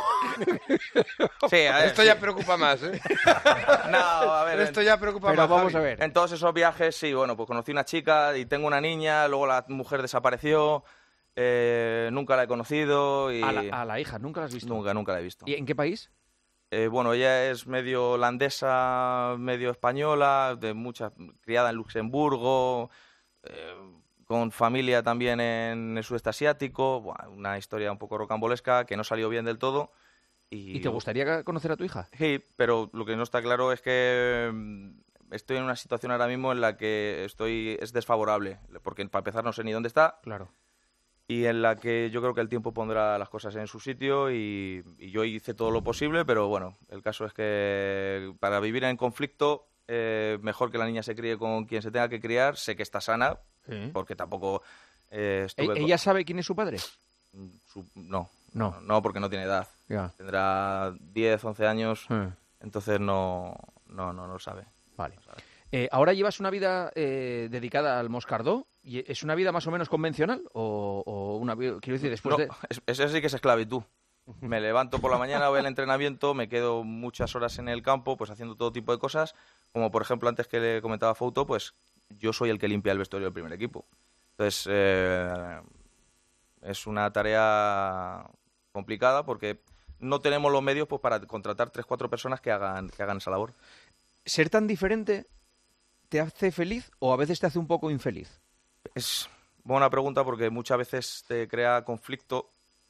sí, a ver, Esto sí. ya preocupa más, ¿eh? No, a ver, Esto ya preocupa Pero más. vamos Javi. a ver. en todos esos viajes, sí, bueno, pues conocí una chica y tengo una niña, luego la mujer desapareció, eh, nunca la he conocido y... A la, a la hija, ¿nunca la has visto? Nunca, nunca la he visto. ¿Y en qué país? Eh, bueno, ella es medio holandesa, medio española, de mucha, criada en Luxemburgo, eh, con familia también en el sudeste asiático, buah, una historia un poco rocambolesca que no salió bien del todo. ¿Y, ¿Y te gustaría conocer a tu hija? Sí, pero lo que no está claro es que mm, estoy en una situación ahora mismo en la que estoy es desfavorable, porque para empezar no sé ni dónde está Claro. y en la que yo creo que el tiempo pondrá las cosas en su sitio y, y yo hice todo lo posible, pero bueno, el caso es que para vivir en conflicto eh, mejor que la niña se críe con quien se tenga que criar, sé que está sana, Sí. porque tampoco eh, ¿E- estuve... con- ¿Ella sabe quién es su padre? su- no, No. no, porque no tiene edad. Ya. Tendrá diez, once años, Hmm. entonces no, no, no, no lo sabe. Vale. Eh, ¿Ahora llevas una vida eh, dedicada al Moscardó? ¿Y es una vida más o menos convencional? ¿O, o una vida, quiero decir, después No, de...? es- eso sí que es esclavitud. Me levanto por la mañana, voy al entrenamiento, me quedo muchas horas en el campo, pues haciendo todo tipo de cosas, como por ejemplo antes que le comentaba a Fouto, pues yo soy el que limpia el vestuario del primer equipo. Entonces, eh, es una tarea complicada porque no tenemos los medios pues para contratar tres, cuatro personas que hagan, que hagan esa labor. ¿Ser tan diferente te hace feliz o a veces te hace un poco infeliz? Es buena pregunta porque muchas veces te crea conflicto.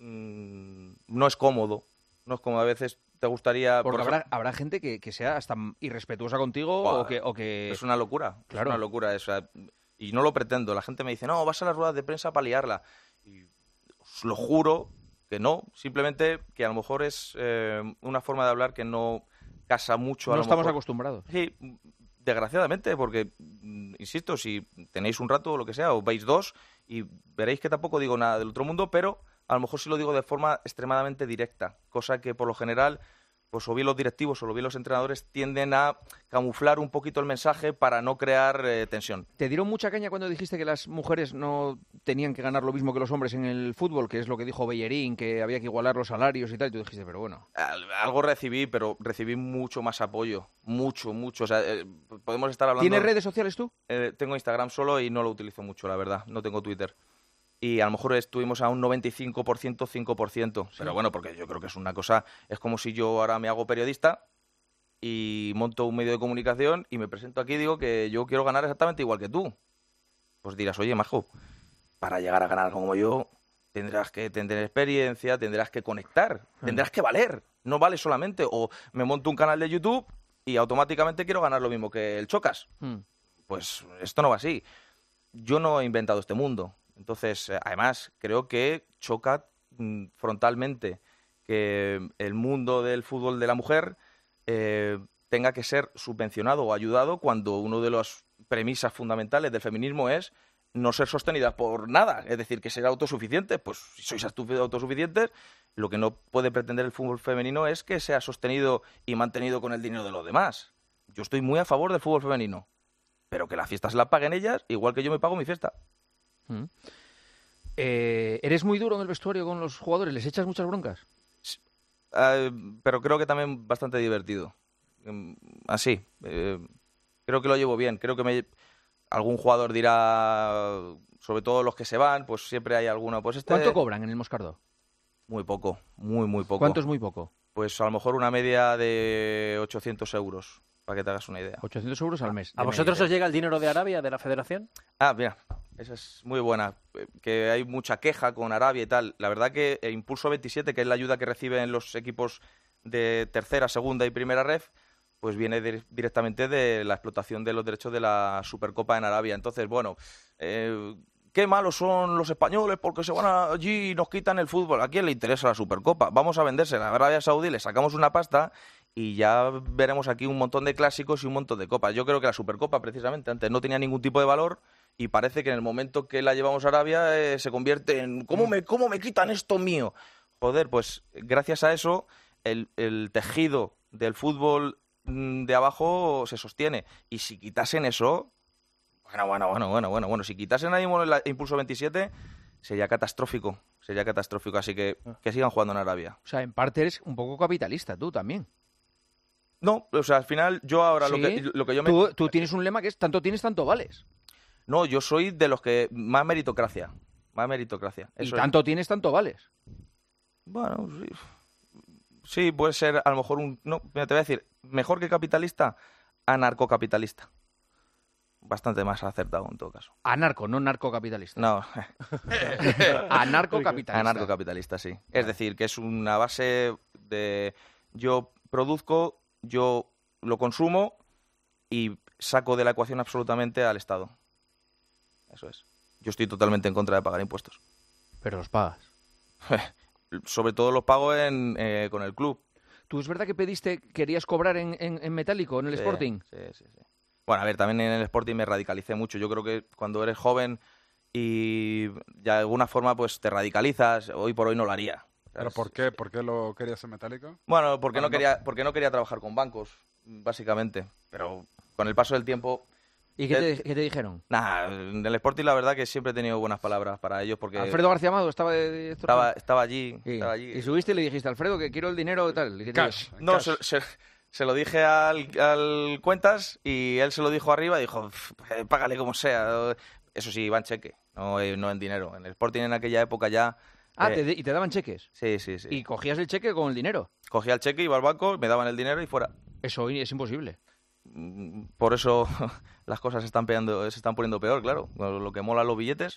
Mm, no es cómodo. No es cómodo. A veces te gustaría... Porque por habrá, ejemplo- habrá gente que, que sea hasta irrespetuosa contigo Buah, o que, o que... Es una locura. Claro. Es una locura. O sea, y no lo pretendo. La gente me dice, no, vas a las ruedas de prensa para liarla. Y os lo juro que no. Simplemente que a lo mejor es eh, una forma de hablar que no casa mucho. A No lo estamos mejor. acostumbrados. Sí, desgraciadamente, porque, mm, insisto, si tenéis un rato o lo que sea, o veis dos, y veréis que tampoco digo nada del otro mundo, pero a lo mejor sí lo digo de forma extremadamente directa, cosa que por lo general, pues o bien los directivos o bien los entrenadores tienden a camuflar un poquito el mensaje para no crear eh, tensión. ¿Te dieron mucha caña cuando dijiste que las mujeres no tenían que ganar lo mismo que los hombres en el fútbol? Que es lo que dijo Bellerín, que había que igualar los salarios y tal. Y tú dijiste, pero bueno... Al- Algo recibí, pero recibí mucho más apoyo, mucho, mucho. O sea, eh, podemos estar hablando... ¿Tienes redes sociales tú? Eh, tengo Instagram solo y no lo utilizo mucho, la verdad. No tengo Twitter. Y a lo mejor estuvimos a un noventa y cinco por ciento, cinco por ciento. Pero bueno, porque yo creo que es una cosa... Es como si yo ahora me hago periodista y monto un medio de comunicación y me presento aquí y digo que yo quiero ganar exactamente igual que tú. Pues dirás, oye, majo, para llegar a ganar como yo tendrás que tener experiencia, tendrás que conectar, tendrás que valer. No vale solamente o me monto un canal de YouTube y automáticamente quiero ganar lo mismo que el Chocas. Hmm. Pues esto no va así. Yo no he inventado este mundo. Entonces, eh, además, creo que choca mm, frontalmente que el mundo del fútbol de la mujer eh, tenga que ser subvencionado o ayudado cuando una de las premisas fundamentales del feminismo es no ser sostenida por nada, es decir, que ser autosuficientes. Pues si sois astu- autosuficientes, lo que no puede pretender el fútbol femenino es que sea sostenido y mantenido con el dinero de los demás. Yo estoy muy a favor del fútbol femenino, pero que las fiestas las paguen ellas, igual que yo me pago mi fiesta. Mm. Eh, ¿Eres muy duro en el vestuario con los jugadores? ¿Les echas muchas broncas? Eh, pero creo que también bastante divertido. Mm, Así. eh, creo que lo llevo bien. Creo que me... algún jugador dirá, sobre todo los que se van, pues siempre hay alguno. Pues este... ¿Cuánto cobran en el Moscardó? Muy poco, muy, muy poco. ¿Cuánto es muy poco? Pues a lo mejor una media de ochocientos euros, para que te hagas una idea. ochocientos euros al mes. ¿A vosotros os llega el dinero de Arabia, de la federación? Ah, mira, esa es muy buena. eh, Que hay mucha queja con Arabia y tal. La verdad que el Impulso veintisiete, que es la ayuda que reciben los equipos de tercera, segunda y primera ref, pues viene dir- directamente de la explotación de los derechos de la Supercopa en Arabia. Entonces, bueno, eh, qué malos son los españoles porque se van allí y nos quitan el fútbol. ¿A quién le interesa la Supercopa? Vamos a vendérsela a Arabia Saudí, le sacamos una pasta y ya veremos aquí un montón de clásicos y un montón de copas. Yo creo que la Supercopa, precisamente, antes no tenía ningún tipo de valor y parece que en el momento que la llevamos a Arabia eh, se convierte en ¿cómo me, cómo me quitan esto mío? Joder, pues gracias a eso el, el tejido del fútbol mm, de abajo se sostiene. Y si quitasen eso, bueno, bueno, bueno, bueno, bueno, bueno, si quitasen ahí mismo el Impulso veintisiete, sería catastrófico, sería catastrófico. Así que que sigan jugando en Arabia. O sea, en parte eres un poco capitalista tú también. No, o sea, al final yo ahora lo ¿Sí? que, lo que yo me... Tú, tú tienes un lema que es tanto tienes, tanto vales. No, yo soy de los que más meritocracia, más meritocracia. Y Eso es. tanto tienes, tanto vales. Bueno, sí. Sí, puede ser a lo mejor un... No, mira, te voy a decir, mejor que capitalista, anarcocapitalista. Bastante más acertado en todo caso. Anarco, no narcocapitalista. No, Anarcocapitalista. anarcocapitalista, sí. Es decir, que es una base de yo produzco, yo lo consumo y saco de la ecuación absolutamente al Estado. Eso es. Yo estoy totalmente en contra de pagar impuestos. Pero los pagas. Sobre todo los pago en, eh, con el club. ¿Tú es verdad que pediste, querías cobrar en, en, en metálico, en el Sí, Sporting? Sí, sí, sí. Bueno, a ver, también en el Sporting me radicalicé mucho. Yo creo que cuando eres joven y de alguna forma pues te radicalizas, hoy por hoy no lo haría. ¿Pero por qué? ¿Por qué lo querías en metálico? Bueno, porque Bueno, no quería, porque no quería trabajar con bancos, básicamente. Pero con el paso del tiempo... ¿Y qué te, qué te dijeron? Nada, en el Sporting la verdad que siempre he tenido buenas palabras para ellos porque... ¿Alfredo García Amado estaba de, de estaba, estaba allí, sí. estaba allí. Y subiste y le dijiste, Alfredo, que quiero el dinero y tal. ¿Y qué te Cash. dijo? No, Cash. se, se, se lo dije al, al Cuentas y él se lo dijo arriba y dijo, "Pff, págale como sea". Eso sí, iba en cheque, no, eh, no en dinero. En el Sporting en aquella época ya... Ah, eh, te, ¿y te daban cheques? Sí, sí, sí. ¿Y cogías el cheque con el dinero? Cogía el cheque, iba al banco, me daban el dinero y fuera. Eso hoy es imposible. Por eso las cosas se están, peando, se están poniendo peor, claro. Lo que mola los billetes.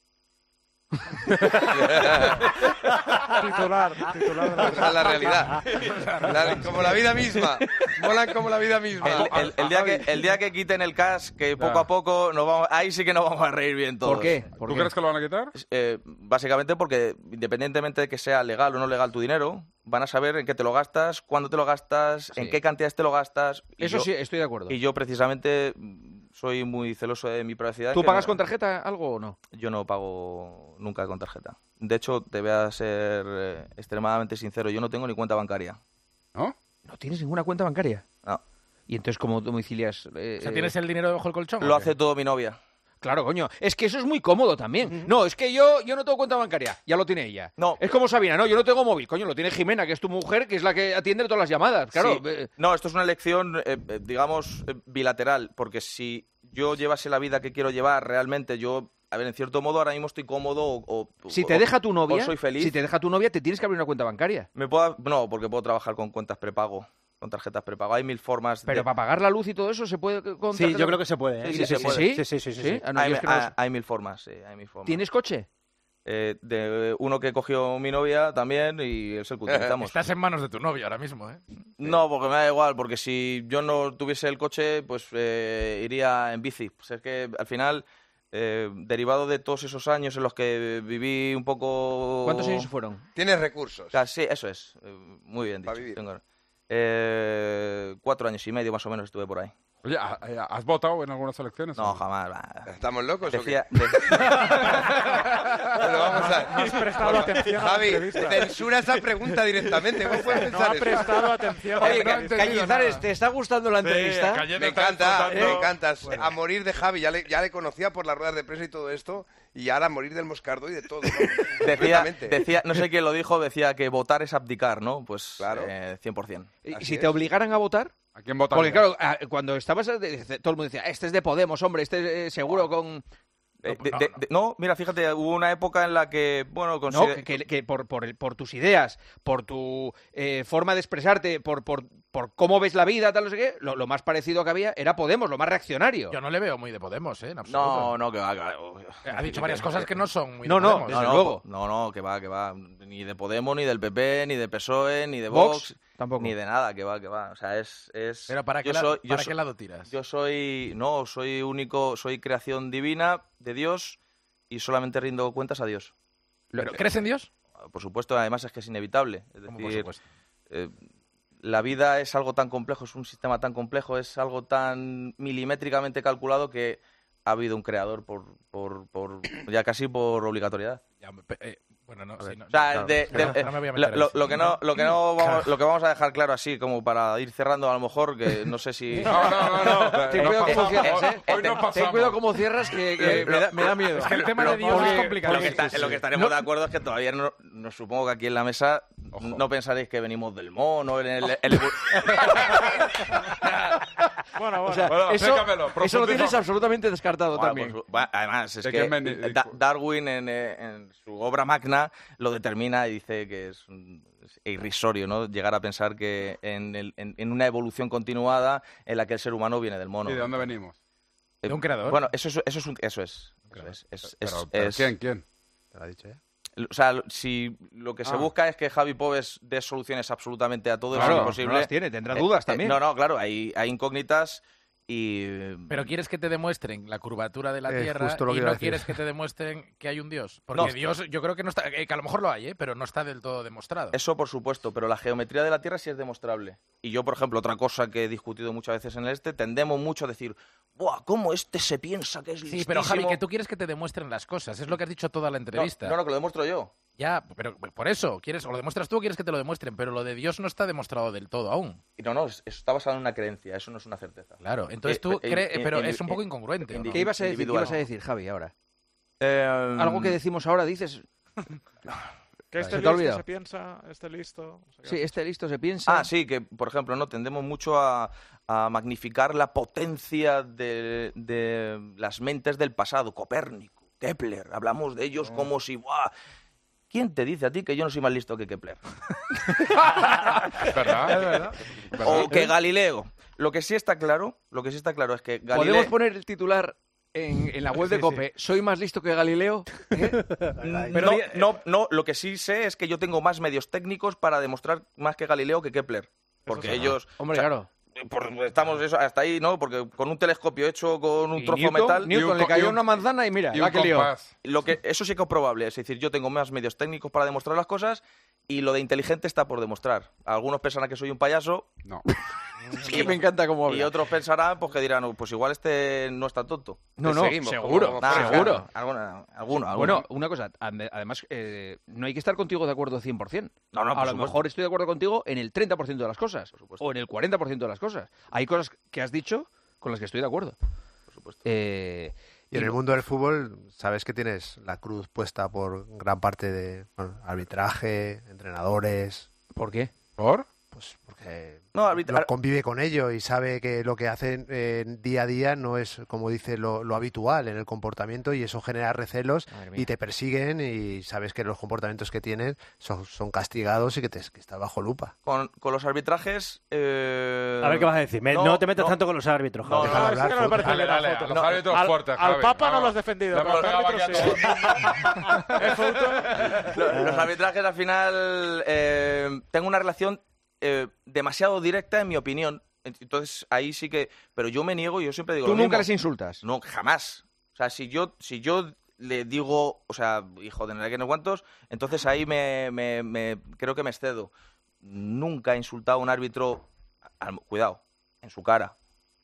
Titular, titular de la... Esa es la realidad. La- como la vida misma. Molan como la vida misma. El, el- el día que, el día que quiten el cash, que poco a poco nos vamos, ahí sí que nos vamos a reír bien todos. ¿Por qué? ¿Por ¿Tú qué? crees que lo van a quitar? Eh, básicamente porque independientemente de que sea legal o no legal tu dinero, van a saber en qué te lo gastas, cuándo te lo gastas, Sí. en qué cantidades te lo gastas. Y Eso yo- sí, estoy de acuerdo. Y yo precisamente mm, soy muy celoso de mi privacidad. ¿Tú que pagas no- con tarjeta algo o no? Yo no pago nunca con tarjeta. De hecho, te voy a ser eh, extremadamente sincero, yo no tengo ni cuenta bancaria. ¿No? ¿No tienes ninguna cuenta bancaria? No. ¿Y entonces cómo domicilias? eh, O sea, eh, ¿tienes el dinero debajo del colchón? Lo o qué? hace todo mi novia. Claro, coño. Es que eso es muy cómodo también. No, es que yo, yo no tengo cuenta bancaria. Ya lo tiene ella. No. Es como Sabina, no, yo no tengo móvil. Coño, lo tiene Jimena, que es tu mujer, que es la que atiende todas las llamadas. Claro. Sí. eh, No, esto es una elección, eh, eh, digamos, eh, bilateral, porque si yo llevase la vida que quiero llevar realmente, yo, a ver, en cierto modo ahora mismo estoy cómodo o... o- Si te o- deja tu o novia, soy feliz. si te deja tu novia, te tienes que abrir una cuenta bancaria. Me puedo, no, porque puedo trabajar con cuentas prepago, con tarjetas prepago. Hay mil formas Pero de... para pagar la luz y todo eso se puede con Sí, tarjeta- yo creo que se puede. ¿eh? Sí, sí, se puede. ¿Sí? Sí, sí, sí, sí, sí. Ah, no, hay, yo es que no lo hay- sé. hay mil formas, sí, hay mil formas. ¿Tienes coche? Eh, de uno que cogió mi novia también y es el que utilizamos. Estás en manos de tu novio ahora mismo, ¿eh? No, porque me da igual, porque si yo no tuviese el coche, pues eh, iría en bici. Pues es que al final, eh, derivado de todos esos años en los que viví un poco... ¿Cuántos años fueron? Tienes recursos. Casi, eso es. Eh, muy bien Para dicho. vivir. Tengo- eh, cuatro años y medio más o menos estuve por ahí. Oye, ¿ha- ha- ¿has votado en algunas elecciones? No, jamás. va. ¿Estamos locos o qué? Decía, de- Pero vamos a No has prestado atención a la Javi, entrevista. censura esa pregunta directamente. ¿Cómo puedes No pensar ha eso? prestado atención. Oye, No ha Ca- entendido Cañizares, nada. ¿te está gustando la entrevista? Me encanta, me encanta. A morir de Javi, ya le, ya le conocía por las ruedas de prensa y todo esto, y ahora a morir del Moscardo y de todo. ¿no? decía, Completamente. decía, no sé quién lo dijo, decía que votar es abdicar, ¿no? Pues Claro. eh, cien por ciento. ¿Y Así si es. te obligaran a votar? ¿A quién vota? Porque claro, ah, cuando estabas, eh, de- todo el mundo decía, este es de Podemos, hombre, este eh, seguro con... Eh, No, de- no, de- no. de- no, mira, fíjate, hubo una época en la que, bueno, No, consider- que, que- que por, por, el- por tus ideas, por tu eh, forma de expresarte, por, por, por cómo ves la vida, tal, no sé qué, lo, lo más parecido que había era Podemos, lo más reaccionario. Yo no le veo muy de Podemos, ¿eh? En absoluto. No, no, que va, que va. Ha dicho varias cosas que no son muy No, de no, Podemos. No, desde no, luego. no, no, que va, que va. Ni de Podemos, ni del P P, ni de P S O E, ni de Vox, Vox, tampoco. ni de nada, que va, que va. O sea, es... es... Pero ¿para, qué, yo la- soy, yo ¿para soy- qué lado tiras? Yo soy... No, soy único, soy creación divina de Dios y solamente rindo cuentas a Dios. ¿Pero crees en Dios? Por supuesto, además es que es inevitable. Es Como por decir, supuesto. eh, la vida es algo tan complejo, es un sistema tan complejo, es algo tan milimétricamente calculado que ha habido un creador por, por, por ya casi por obligatoriedad. Ya, pe- eh, bueno, no, sí, no, O sea, claro, de- pero de- no me voy a lo, meter en lo- eso. lo que no, lo que no Claro. vamos, lo que vamos a dejar claro así, como para ir cerrando a lo mejor, que no sé si... No, no, no, no. Ten no cuidado cómo pasamos, cierras, ¿eh? Hoy no Ten pasamos. cuidado cómo cierras, que, que me, da, me da miedo. Es que el tema de Dios Porque- es complicado. Lo que, está- Sí, sí, lo que sí. estaremos de acuerdo es que todavía no, no supongo que aquí en la mesa no pensaréis que venimos del mono, en el, el- Bueno, bueno. O sea, Bueno, eso, explícamelo, eso lo profundiza. tienes absolutamente descartado Bueno, también. pues, bueno, además, es ¿De que quién ven- Da- Darwin en, eh, en su obra magna lo determina y dice que es, un- es irrisorio, ¿no? Llegar a pensar que en, el- en- en una evolución continuada en la que el ser humano viene del mono. ¿Y de dónde venimos? Eh, ¿De un creador? Bueno, eso es, eso es un- eso es. Eso es, es- es- Pero, pero es- ¿quién? ¿Quién? Te lo ha dicho, ¿eh? O sea, lo- si lo que se Ah. busca es que Javi Pobes dé soluciones absolutamente a todo, eso Claro, es no imposible. las tiene, tendrá Eh, dudas eh, también. no, no, claro, hay, hay incógnitas y... Pero quieres que te demuestren la curvatura de la Eh, Tierra justo lo y que no iba a decir. quieres que te demuestren que hay un Dios. Porque No. Dios, yo creo que no está, eh, que a lo mejor lo hay, ¿eh? Pero no está del todo demostrado. Eso por supuesto, pero la geometría de la Tierra sí es demostrable. Y yo, por ejemplo, otra cosa que he discutido muchas veces en el este, tendemos mucho a decir, ¡buah! ¿Cómo este se piensa que es Sí, listísimo? pero Javi, que tú quieres que te demuestren las cosas. Es lo que has dicho toda la No, entrevista. no, no, que lo demuestro yo. Ya, pero por eso, ¿quieres o lo demuestras tú o quieres que te lo demuestren? Pero lo de Dios no está demostrado del todo aún. No, no, eso está basado en una creencia, eso no es una certeza. Claro, entonces tú Eh, crees, eh, pero eh, es un eh, poco incongruente. ¿o no? ¿Qué ibas a decir? ¿Qué individual. ibas a decir, Javi, ahora? Eh, Algo que decimos ahora dices... Que Se este te ha listo olvidado. se piensa, este listo... o sea, Sí, este listo se piensa... Ah, sí, que por ejemplo, no tendemos mucho a, a magnificar la potencia de, de las mentes del pasado, Copérnico, Kepler, hablamos de ellos como si, ¡buah! ¿Quién te dice a ti que yo no soy más listo que Kepler? Es verdad. Es verdad. O que Galileo. Lo que sí está claro, lo que sí está claro es que Galileo... ¿Podemos poner el titular en, en la web de Sí, COPE? ¿Soy más listo que Galileo? ¿Eh? No, no, no, lo que sí sé es que yo tengo más medios técnicos para demostrar más que Galileo que Kepler. Porque sí. ellos... Hombre, o sea, claro. por- estamos eso, hasta ahí, ¿no? Porque con un telescopio hecho con un Y trozo de Newton, metal... Newton Y un le co- cayó y un- una manzana y mira, Y la un que lió. compás. Lo que, eso sí que es probable, es decir, yo tengo más medios técnicos para demostrar las cosas y lo de inteligente está por demostrar. Algunos pensarán que soy un payaso No. Es que me encanta cómo habla. y otros pensarán pues que dirán, "Oh, pues igual este no está tonto". No, Te no, seguimos, seguro, como- Nah, seguro. Alguna, alguno, alguno. Bueno, una cosa, ade- además, eh, no hay que estar contigo de acuerdo cien por ciento. No, no, por a lo supuesto. mejor estoy de acuerdo contigo en el treinta por ciento de las cosas, o en el cuarenta por ciento de las cosas. Hay cosas que has dicho con las que estoy de acuerdo. por supuesto. Eh, Y en el mundo del fútbol, sabes que tienes la cruz puesta por gran parte de bueno, arbitraje, entrenadores, ¿Por qué? ¿Por? pues porque No, arbitra- lo convive con ello y sabe que lo que hacen eh, día a día no es, como dice, lo, lo habitual en el comportamiento y eso genera recelos Madre mía. y te persiguen y sabes que los comportamientos que tienen son, son castigados y que, te, que estás bajo lupa. Con, con los arbitrajes... eh, A ver qué vas a decir. Me- no, no, te metas no. tanto con los árbitros, No, Javi. no, Déjalo Ah, hablar, sí que no me parece Dale, bien la dale, foto. a los No, árbitros al, fuertes, al Javi, Papa no vamos. lo has defendido, Le pero a los hemos pegado árbitros sí. aquí ¿Es foto? Lo- Los arbitrajes al final eh, tengo una relación eh, demasiado directa en mi opinión. Entonces ahí sí que... Pero yo me niego y yo siempre digo Tú lo nunca mismo. les insultas. No, jamás. O sea, si yo, si yo le digo, o sea, hijo de no sé qué no cuántos, entonces ahí me, me- me- creo que me excedo. Nunca he insultado a un árbitro, al- cuidado, en su cara.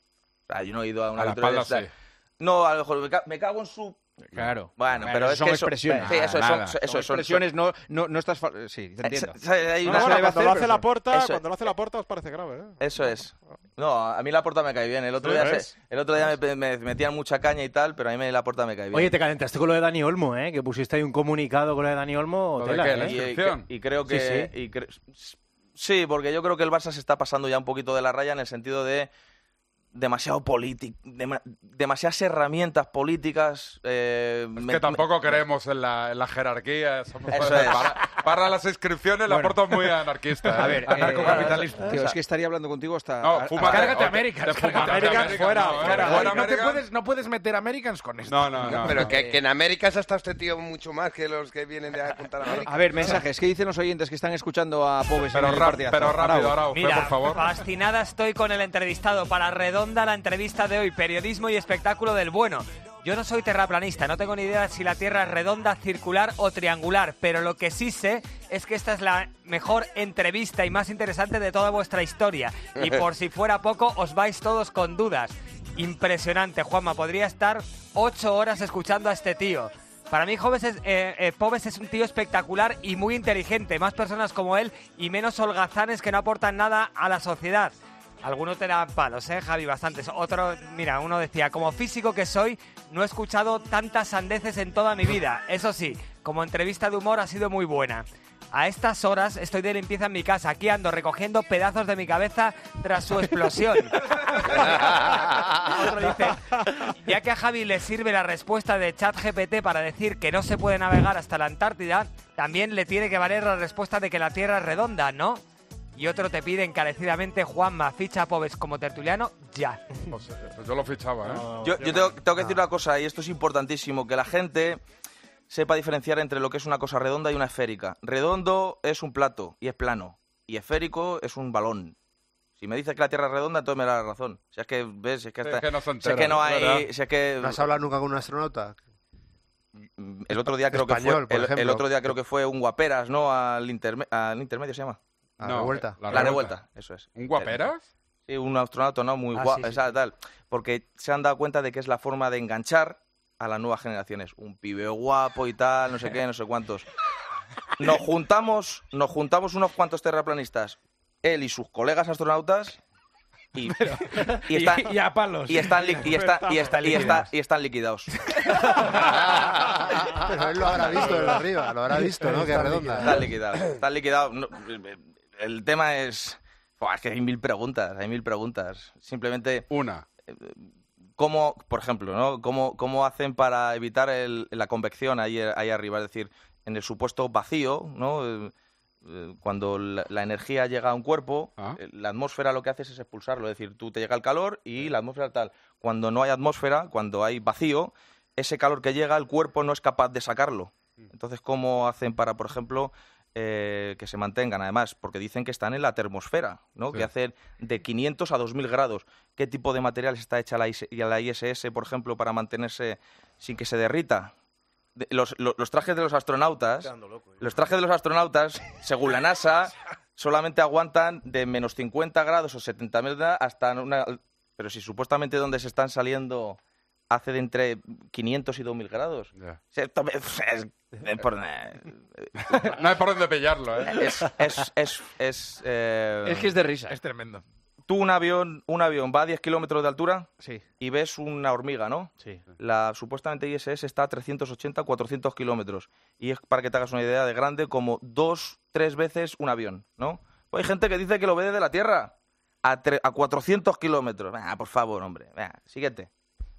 O sea, yo no he ido a un A la árbitro... de espalda, esta- sí. No, a lo mejor me, ca- me cago en su... Claro. Bueno, Claro, pero eso es son que eso- expresiones. sí, eso, Nada, son, nada. eso Son son- expresiones, no, no, no estás... fa- Sí, te entiendo. Sa- sa- hay No, una- no, se bueno, debe cuando hacer, lo hace pero la son- porta, eso- cuando lo hace la porta os parece grave, ¿eh? Eso es. No, a mí la porta me cae bien. El otro Sí, día, ¿ves? se- el otro día me, me metían mucha caña y tal, pero a mí me- la porta me cae bien. Oye, te calentaste con lo de Dani Olmo, ¿eh? Que pusiste ahí un comunicado con lo de Dani Olmo. ¿Lo de tela, qué, ¿eh? la y, y- inscripción? y creo que... Sí, y cre- sí, porque yo creo que el Barça se está pasando ya un poquito de la raya en el sentido de demasiado político, demasiadas herramientas políticas. eh, Es me- que tampoco creemos en la, en la jerarquía. Somos- Eso es. para, para las inscripciones la Bueno. porta es muy anarquista. A ¿eh? ver, eh, Anarcocapitalista. tío, es que estaría hablando contigo hasta... No, a- fúmate. Cárgate o- Americans, te cárgate fúmate Americans, fuera, no, ¿eh? fuera. Fuera no, te Americans. puedes, no puedes meter Americans con esto. No, no, no. Pero no. que, que en América ha estado este tío mucho más que los que vienen de a contar América. A ver, mensajes. ¿Qué dicen los oyentes que están escuchando a Pobes Pero, en el ra- partidazo? pero rápido, Arau. Arau, fe, Mira, por favor. fascinada estoy con el entrevistado. Para redonda la entrevista de hoy, periodismo y espectáculo del bueno. Yo no soy terraplanista, no tengo ni idea si la Tierra es redonda, circular o triangular, pero lo que sí sé es que esta es la mejor entrevista y más interesante de toda vuestra historia. Y por si fuera poco, os vais todos con dudas. Impresionante, Juanma, podría estar ocho horas escuchando a este tío. Para mí, Pobes es, eh, eh, Pobes es un tío espectacular y muy inteligente. Más personas como él y menos holgazanes que no aportan nada a la sociedad. Algunos te dan palos, ¿eh, Javi? Bastantes. Otro, mira, uno decía, como físico que soy, no he escuchado tantas sandeces en toda mi vida. Eso sí, como entrevista de humor ha sido muy buena. A estas horas estoy de limpieza en mi casa. Aquí ando recogiendo pedazos de mi cabeza tras su explosión. Otro dice, ya que a Javi le sirve la respuesta de ChatGPT para decir que no se puede navegar hasta la Antártida, también le tiene que valer la respuesta de que la Tierra es redonda, ¿no? Y otro te pide encarecidamente, Juanma, ficha a Pobes como tertuliano, ya. Pues, eh, pues yo lo fichaba, ¿eh? Yo, yo tengo, tengo que decir una cosa, y esto es importantísimo, que la gente sepa diferenciar entre lo que es una cosa redonda y una esférica. Redondo es un plato y es plano, y esférico es un balón. Si me dices que la Tierra es redonda, entonces me da la razón. Si es que, ¿ves? Si es que, Sí, hasta- es que no se si es entera, que no es verdad. hay... Si es que, ¿No has hablado nunca con un astronauta? el otro día creo Español, que por fue el, el ejemplo. otro día creo que fue un guaperas, ¿no? Al, interme- al intermedio se llama. ¿A No, la vuelta? la La revuelta. revuelta, eso es. ¿Un guaperas? Sí, un astronauta no muy Ah, guapo, sí, sí, esa, tal, porque se han dado cuenta de que es la forma de enganchar a las nuevas generaciones. Un pibe guapo y tal, no sé qué, no sé cuántos. nos juntamos, nos juntamos unos cuantos terraplanistas, él y sus colegas astronautas, y, y, están, y, y a palos. Y están, li, y está, y está, y está, y están liquidados. Pero él lo habrá visto desde arriba, lo habrá visto, ¿no? Que es redonda. Están liquidados. Están liquidados. No, el tema es... Buah, es que hay mil preguntas, hay mil preguntas. Simplemente... Una. ¿Cómo, por ejemplo, ¿no? ¿Cómo, cómo hacen para evitar el, la convección ahí, ahí arriba? Es decir, en el supuesto vacío, ¿no? Cuando la, la energía llega a un cuerpo, ¿Ah? la atmósfera lo que hace es expulsarlo. Es decir, tú te llega el calor y la atmósfera tal. Cuando no hay atmósfera, cuando hay vacío, ese calor que llega, el cuerpo no es capaz de sacarlo. Entonces, ¿cómo hacen para, por ejemplo, eh, que se mantengan? Además, porque dicen que están en la termosfera, ¿no? Sí. Que hacen de quinientos a dos mil grados. ¿Qué tipo de materiales está hecha la I S S, por ejemplo, para mantenerse sin que se derrita? Los, los, los trajes de los astronautas, loco, los trajes de los astronautas, según la NASA, solamente aguantan de menos cincuenta grados o setenta mil hasta una... Pero si supuestamente donde se están saliendo hace de entre quinientos y dos mil grados. Yeah. Es, es por, no hay por dónde pillarlo, ¿eh? Es, es, es, es, eh... es que es de risa. Es tremendo. Tú un avión, un avión va a diez kilómetros de altura sí. y ves una hormiga, ¿no? Sí. La supuestamente I S S está a trescientos ochenta, cuatrocientos kilómetros. Y es, para que te hagas una idea, de grande como dos, tres veces un avión, ¿no? Pues hay gente que dice que lo ve desde la Tierra a, a cuatrocientos kilómetros. Ah, por favor, hombre. Venga, siguiente.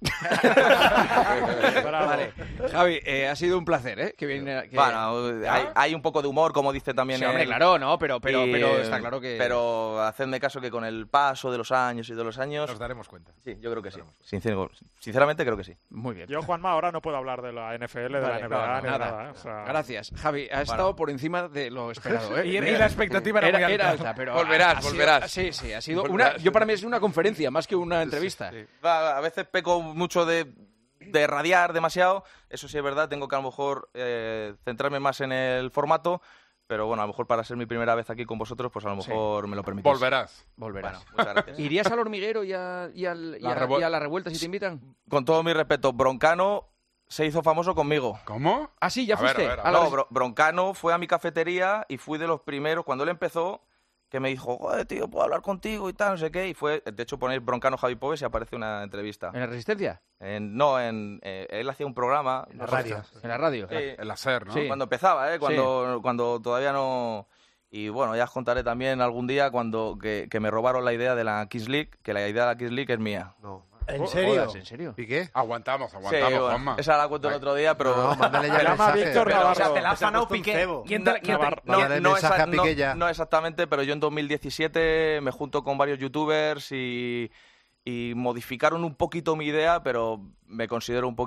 Vale. Javi, eh, ha sido un placer, ¿eh? Que viene, que... Bueno, hay, hay un poco de humor, como dice también sí, hombre, él. Claro, no, pero, pero, y, pero está claro que... Pero hacedme caso que con el paso de los años y de los años... Nos daremos cuenta. Sí, yo creo que sí. Sincer- sinceramente creo que sí. Muy bien. Yo, Juanma, ahora no puedo hablar de la N F L, de vale, la N B A, no, no, ni nada. nada. ¿eh? O sea... Gracias. Javi, has bueno. estado por encima de lo esperado, ¿eh? y, y la expectativa era, era muy alta. Era alta pero volverás, ha, ha volverás. Sido, sí, sí, ha sido una... Yo para mí es una conferencia más que una entrevista. Sí, sí. A veces peco mucho de... de radiar demasiado, eso sí es verdad, tengo que a lo mejor eh, centrarme más en el formato, pero bueno, a lo mejor para ser mi primera vez aquí con vosotros, pues a lo mejor sí. me lo permitís. Volverás. Volverás. Bueno, muchas gracias. ¿Irías al hormiguero y a, y al, y a, la, y a la revuelta si te invitan? Con todo mi respeto, Broncano se hizo famoso conmigo. ¿Cómo? Ah, sí, ya a fuiste. Ver, a ver, a ver. No, Bro- Broncano fue a mi cafetería y fui de los primeros, cuando él empezó, que me dijo, joder, tío, puedo hablar contigo y tal, no sé qué. Y fue, de hecho, ponéis Broncano Javi Pobes y aparece una entrevista. ¿En la Resistencia? En, no, en, eh, él hacía un programa. En la radio. En la radio. Sí. En la SER, ¿no? Sí. Cuando empezaba, ¿eh? Cuando, sí. cuando todavía no... Y bueno, ya os contaré también algún día cuando que, que me robaron la idea de la Kiss League, que la idea de la Kiss League es mía. No. ¿En serio? ¿En serio? ¿Y qué? Aguantamos, aguantamos, sí, bueno, Juanma. esa la cuento el otro día, pero... No, mándale ya el Llama a mensaje. Víctor Pero, Navarro. O sea, te la ha fanado Piqué. ¿Quién te, quién te, No, Mándale el no, mensaje esa- a Piqué ya. no, no exactamente, pero yo en dos mil diecisiete me junto con varios youtubers y, y modificaron un poquito mi idea, pero me considero un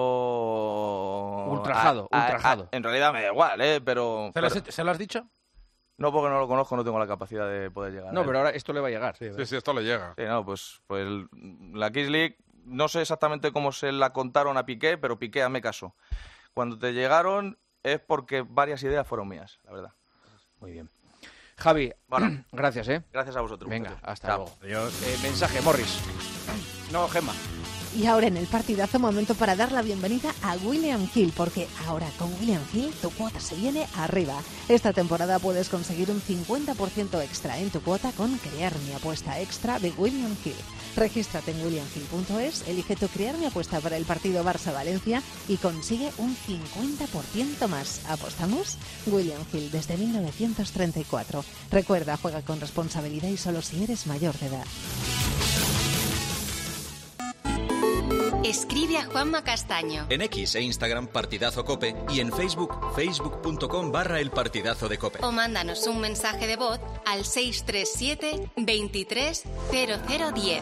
poquillo... Ultrajado, a- a- ultrajado. a- en realidad me da igual, ¿eh? Pero... ¿Se lo, pero- has, ¿Se lo has dicho? No, porque no lo conozco, no tengo la capacidad de poder llegar. No, a él. pero ahora esto le va a llegar. Sí, sí, esto le llega. Sí, no, pues, pues la Kiss League, no sé exactamente cómo se la contaron a Piqué, pero Piqué, hazme caso. Cuando te llegaron es porque varias ideas fueron mías, la verdad. Muy bien. Javi, Bueno. gracias, ¿eh? Gracias a vosotros. Venga, muchachos. hasta Chao. luego. Adiós. Eh, mensaje, Morris. No, Gemma. Y ahora en el partidazo, momento para dar la bienvenida a William Hill, porque ahora con William Hill tu cuota se viene arriba. Esta temporada puedes conseguir un cincuenta por ciento extra en tu cuota con Crear mi apuesta extra de William Hill. Regístrate en william hill punto es, elige tu Crear mi apuesta para el partido Barça-Valencia y consigue un cincuenta por ciento más. ¿Apostamos? William Hill desde mil novecientos treinta y cuatro. Recuerda, juega con responsabilidad y solo si eres mayor de edad. Escribe a Juanma Castaño. En X e Instagram Partidazo Cope y en Facebook facebook.com barra el partidazo de Cope. O mándanos un mensaje de voz al seis tres siete, veintitrés, cero cero diez.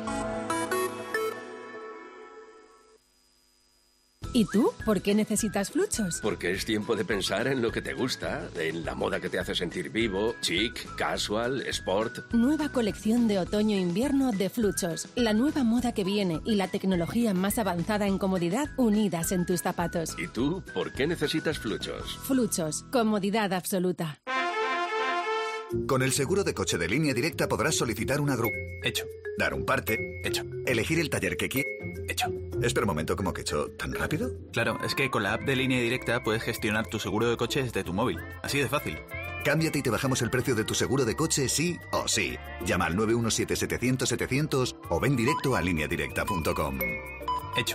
¿Y tú? ¿Por qué necesitas Fluchos? Porque es tiempo de pensar en lo que te gusta, en la moda que te hace sentir vivo, chic, casual, sport. Nueva colección de otoño-invierno de Fluchos. La nueva moda que viene y la tecnología más avanzada en comodidad unidas en tus zapatos. ¿Y tú? ¿Por qué necesitas Fluchos? Fluchos. Comodidad absoluta. Con el seguro de coche de Línea Directa podrás solicitar una grúa. Hecho. Dar un parte. Hecho. Elegir el taller que quieras. Hecho. Espera un momento, ¿cómo que he hecho tan rápido? Claro, es que con la app de Línea Directa puedes gestionar tu seguro de coche desde tu móvil. Así de fácil. Cámbiate y te bajamos el precio de tu seguro de coche sí o sí. Llama al nueve uno siete setecientos setecientos o ven directo a línea directa punto com. Hecho.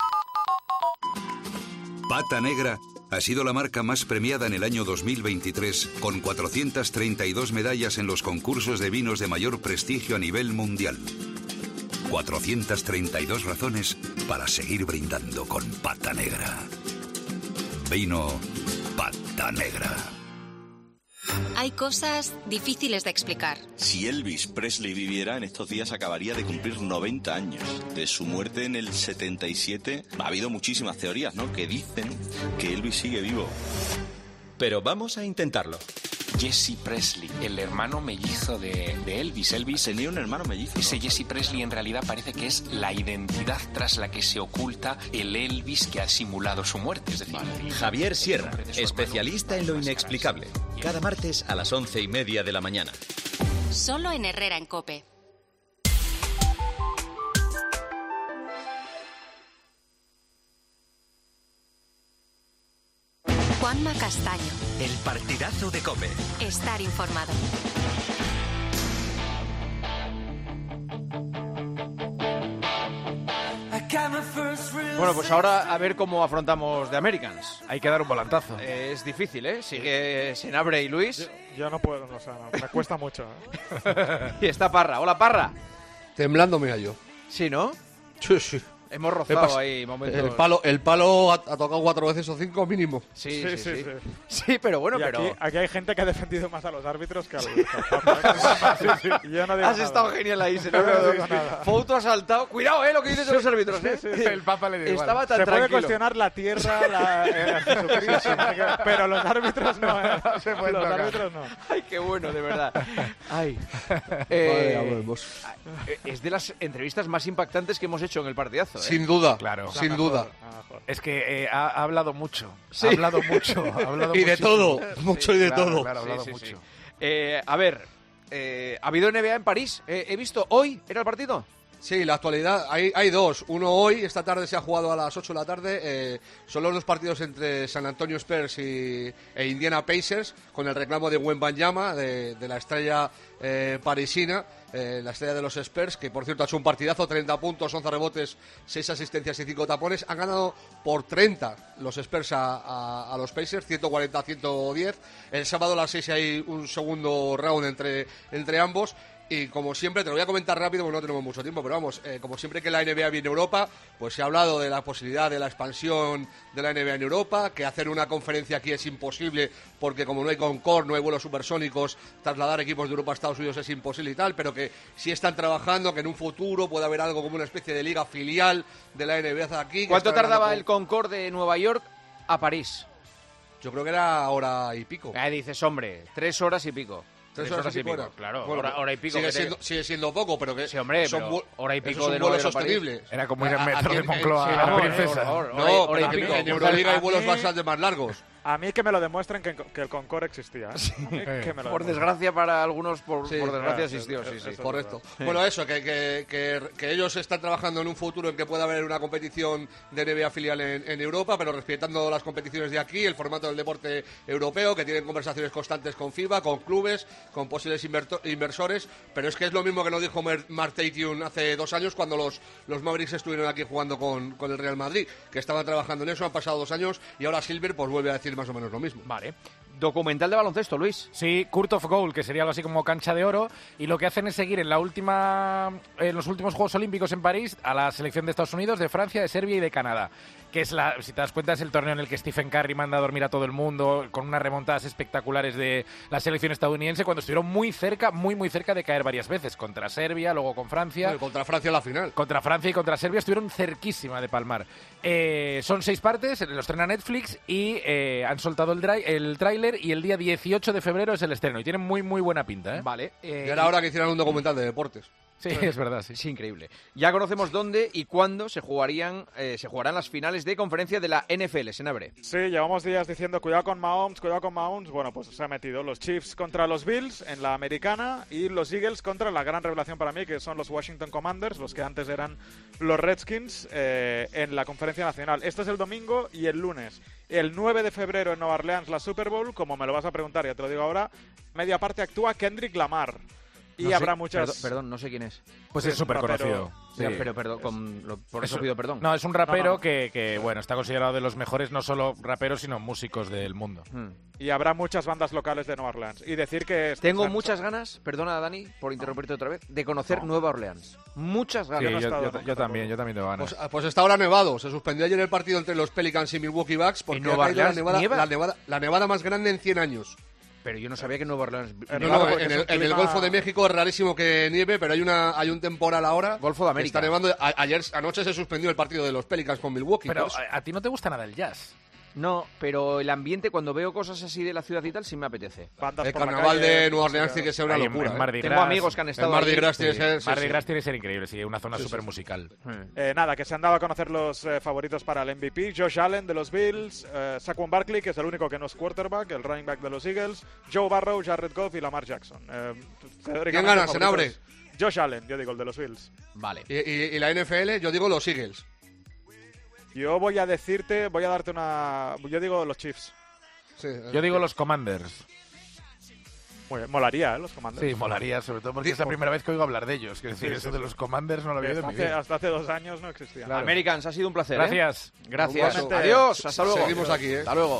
Pata Negra ha sido la marca más premiada en el año dos mil veintitrés, con cuatrocientas treinta y dos medallas en los concursos de vinos de mayor prestigio a nivel mundial. cuatrocientas treinta y dos razones para seguir brindando con Pata Negra. Vino Pata Negra. Hay cosas difíciles de explicar. Si Elvis Presley viviera, en estos días acabaría de cumplir noventa años. De su muerte en el setenta y siete ha habido muchísimas teorías, ¿no?, que dicen que Elvis sigue vivo. Pero vamos a intentarlo. Jesse Presley, el hermano mellizo de, de Elvis. Elvis tenía un hermano mellizo, ¿no? Ese Jesse Presley en realidad parece que es la identidad tras la que se oculta el Elvis que ha simulado su muerte. Es decir, vale. Javier Sierra, especialista en lo inexplicable. Cada martes a las once y media de la mañana. Solo en Herrera en COPE. Juanma Castaño. El partidazo de COPE. Estar informado. Bueno, pues ahora a ver cómo afrontamos The Americans. Hay que dar un volantazo. Eh, es difícil, ¿eh? Sigue Senabre y Luis. Yo, yo no puedo, o sea, no, me cuesta mucho. ¿eh? Y está Parra. Hola, Parra. Temblando me hallo. Sí, ¿no? Sí, sí. Hemos rozado ahí momentos. El palo, el palo ha, ha tocado cuatro veces o cinco mínimo. Sí, sí, sí. Sí, sí. sí. sí pero bueno, y pero... Aquí, aquí hay gente que ha defendido más a los árbitros que a los... sí, sí. Yo no digo Has nada. estado genial ahí, Senabre. No digo nada. Fouto ha saltado. Cuidado, ¿eh? Lo que dices de los árbitros, ¿eh? Sí, sí, sí. El Papa le dio igual. Estaba tan Se tranquilo. puede cuestionar la tierra, la, eh, Jesucristo, sí, sí. pero los árbitros no. ¿eh? No se puede los tocar. árbitros no. Ay, qué bueno, de verdad. Ay. Eh, eh, es de las entrevistas más impactantes que hemos hecho en el partidazo, ¿eh? Sin duda. Claro. Sin mejor, duda. Es que eh, ha, ha hablado mucho. Sí. Ha hablado mucho. Ha hablado y de muchísimo. todo. Mucho y de claro, todo. Claro, ha hablado Sí, sí, mucho. sí. Eh, a ver, eh, ¿ha habido N B A en París? Eh, he visto hoy, ¿era el partido? Sí, la actualidad, hay, hay dos. Uno hoy, esta tarde se ha jugado a las ocho de la tarde. Eh, son los dos partidos entre San Antonio Spurs y, e Indiana Pacers, con el reclamo de Wembanyama, de, de la estrella eh, parisina, eh, la estrella de los Spurs, que por cierto ha hecho un partidazo, treinta puntos, once rebotes, seis asistencias y cinco tapones. Han ganado por treinta los Spurs a, a, a los Pacers, ciento cuarenta a ciento diez. El sábado a las seis hay un segundo round entre, entre ambos. Y como siempre, te lo voy a comentar rápido porque no tenemos mucho tiempo, pero vamos, eh, como siempre que la N B A viene a Europa, pues se ha hablado de la posibilidad de la expansión de la N B A en Europa, que hacer una conferencia aquí es imposible porque como no hay Concorde, no hay vuelos supersónicos, trasladar equipos de Europa a Estados Unidos es imposible y tal, pero que sí están trabajando, que en un futuro puede haber algo como una especie de liga filial de la N B A aquí. ¿Cuánto tardaba el Concorde de Nueva York a París? Yo creo que era hora y pico. Ah, dices, hombre, tres horas y pico. Tres horas, horas y pico, pico. Claro, bueno, hora, hora y pico. Sigue siendo, sigue siendo poco, pero que sí, hombre, son pero hora y pico son de vuelos Nueva sostenibles. Era como ir al metro de Moncloa en, a la princesa. No, hora, hora y pico. En Euroliga hay vuelos bastante más largos. A mí que me lo demuestren que, que el Concorde existía. ¿eh? Sí. Que me lo por demuestren. desgracia para algunos, por, Sí, por desgracia claro, existió. eso, Sí, sí, eso, correcto. Sí. Bueno, eso, que, que, que, que ellos están trabajando en un futuro en que pueda haber una competición de N B A filial en, en Europa, pero respetando las competiciones de aquí, el formato del deporte europeo, que tienen conversaciones constantes con FIBA, con clubes, con posibles inversores, pero es que es lo mismo que nos dijo Mark Tatum hace dos años cuando los, los Mavericks estuvieron aquí jugando con, con el Real Madrid, que estaban trabajando en eso, han pasado dos años y ahora Silver pues vuelve a decir más o menos lo mismo. Vale. Documental de baloncesto, Luis. Sí, Court of Gold, que sería algo así como cancha de oro, y lo que hacen es seguir en la última, en los últimos Juegos Olímpicos en París a la selección de Estados Unidos, de Francia, de Serbia y de Canadá, que es la, si te das cuenta, es el torneo en el que Stephen Curry manda a dormir a todo el mundo con unas remontadas espectaculares de la selección estadounidense cuando estuvieron muy cerca, muy muy cerca de caer varias veces, contra Serbia, luego con Francia. Bueno, contra Francia la final. Contra Francia y contra Serbia estuvieron cerquísima de palmar. Eh, son seis partes, los estrena Netflix y eh, han soltado el, dry, el tráiler y el día dieciocho de febrero es el estreno y tienen muy muy buena pinta, ¿eh? Vale. Eh, y era hora que hicieran un documental de deportes. Sí, es verdad, sí. Es increíble. Ya conocemos dónde y cuándo se jugarían, eh, se jugarán las finales de conferencia de la N F L, Senabre. Sí, llevamos días diciendo cuidado con Mahomes, cuidado con Mahomes. Bueno, pues se ha metido los Chiefs contra los Bills en la americana y los Eagles contra la gran revelación para mí, que son los Washington Commanders, los que antes eran los Redskins, eh, en la conferencia nacional. Esto es el domingo y el lunes. El nueve de febrero en Nueva Orleans, la Super Bowl, como me lo vas a preguntar, ya te lo digo ahora, media parte actúa Kendrick Lamar. Y No sé, habrá muchas... Perdón, perdón, no sé quién es. Pues es un súper rapero. conocido. Sí. Ya, pero perdón, con lo- por eso Es- pido perdón. No, es un rapero No, no. Que, que, bueno, está considerado de los mejores, no solo raperos, sino músicos del mundo. Hmm. Y habrá muchas bandas locales de Nueva Orleans. Y decir que... Tengo son- muchas ganas, perdona Dani por interrumpirte otra vez, de conocer Nueva Orleans. Muchas Sí, ganas. yo, he estado yo- nunca yo también, yo también tengo ganas. Pues, pues está ahora nevado. Se suspendió ayer el partido entre los Pelicans y Milwaukee Bucks porque ¿En ha Nueva caído la Orleans nevada, nieva? la, nevada, la nevada más grande en cien años. Pero yo no sabía que Nueva Orleans... No, nevaba no, porque en, es el, un en el clima- Golfo de México es rarísimo que nieve, pero hay una hay un temporal ahora. Golfo de que América. Está nevando. A- ayer anoche se suspendió el partido de los Pelicans con Milwaukee. Pero por eso. a, a ti no te gusta nada el jazz. No, pero el ambiente, cuando veo cosas así de la ciudad y tal, sí me apetece. El carnaval de Nueva Orleans tiene que ser una Ahí en- locura. en ¿eh? Mardi Tengo Gras. amigos que han estado El Mardi allí. Gras tiene Sí, que ser. sí, Mardi sí. Gras tiene que ser increíble, sí, una zona Sí, sí. súper musical. Eh, nada, que se han dado a conocer los eh, favoritos para el M V P. Josh Allen de los Bills, eh, Saquon Barkley, que es el único que no es quarterback, el running back de los Eagles, Joe Burrow, Jared Goff y Lamar Jackson. Eh, teóricamente ¿Quién gana, favoritos- Senabre? Josh Allen, yo digo, el de los Bills. Vale. Y, y- y la N F L, yo digo los Eagles. Yo voy a decirte, voy a darte una... Yo digo los Chiefs. Sí, Yo digo los Commanders. Muy bien, molaría, ¿eh? Los Commanders. Sí, molaría, sobre todo porque Sí, es la por- primera vez que oigo hablar de ellos. Quiero decir, Sí, eso sí, de sí. los Commanders no lo había oído en Hasta mi hace, vida. hasta hace dos años no existía. Claro. Americans, ha sido un placer. ¿eh? Gracias. Gracias. Igualmente. Adiós, hasta luego. Seguimos aquí, ¿eh? Hasta luego.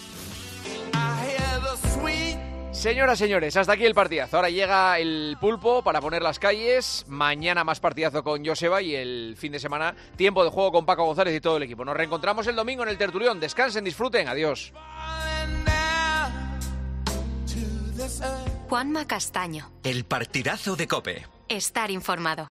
Señoras, señores, hasta aquí el partidazo. Ahora llega el pulpo para poner las calles. Mañana más partidazo con Joseba y el fin de semana tiempo de juego con Paco González y todo el equipo. Nos reencontramos el domingo en el Tertulión. Descansen, disfruten. Adiós. Juanma Castaño. El partidazo de COPE. Estar informado.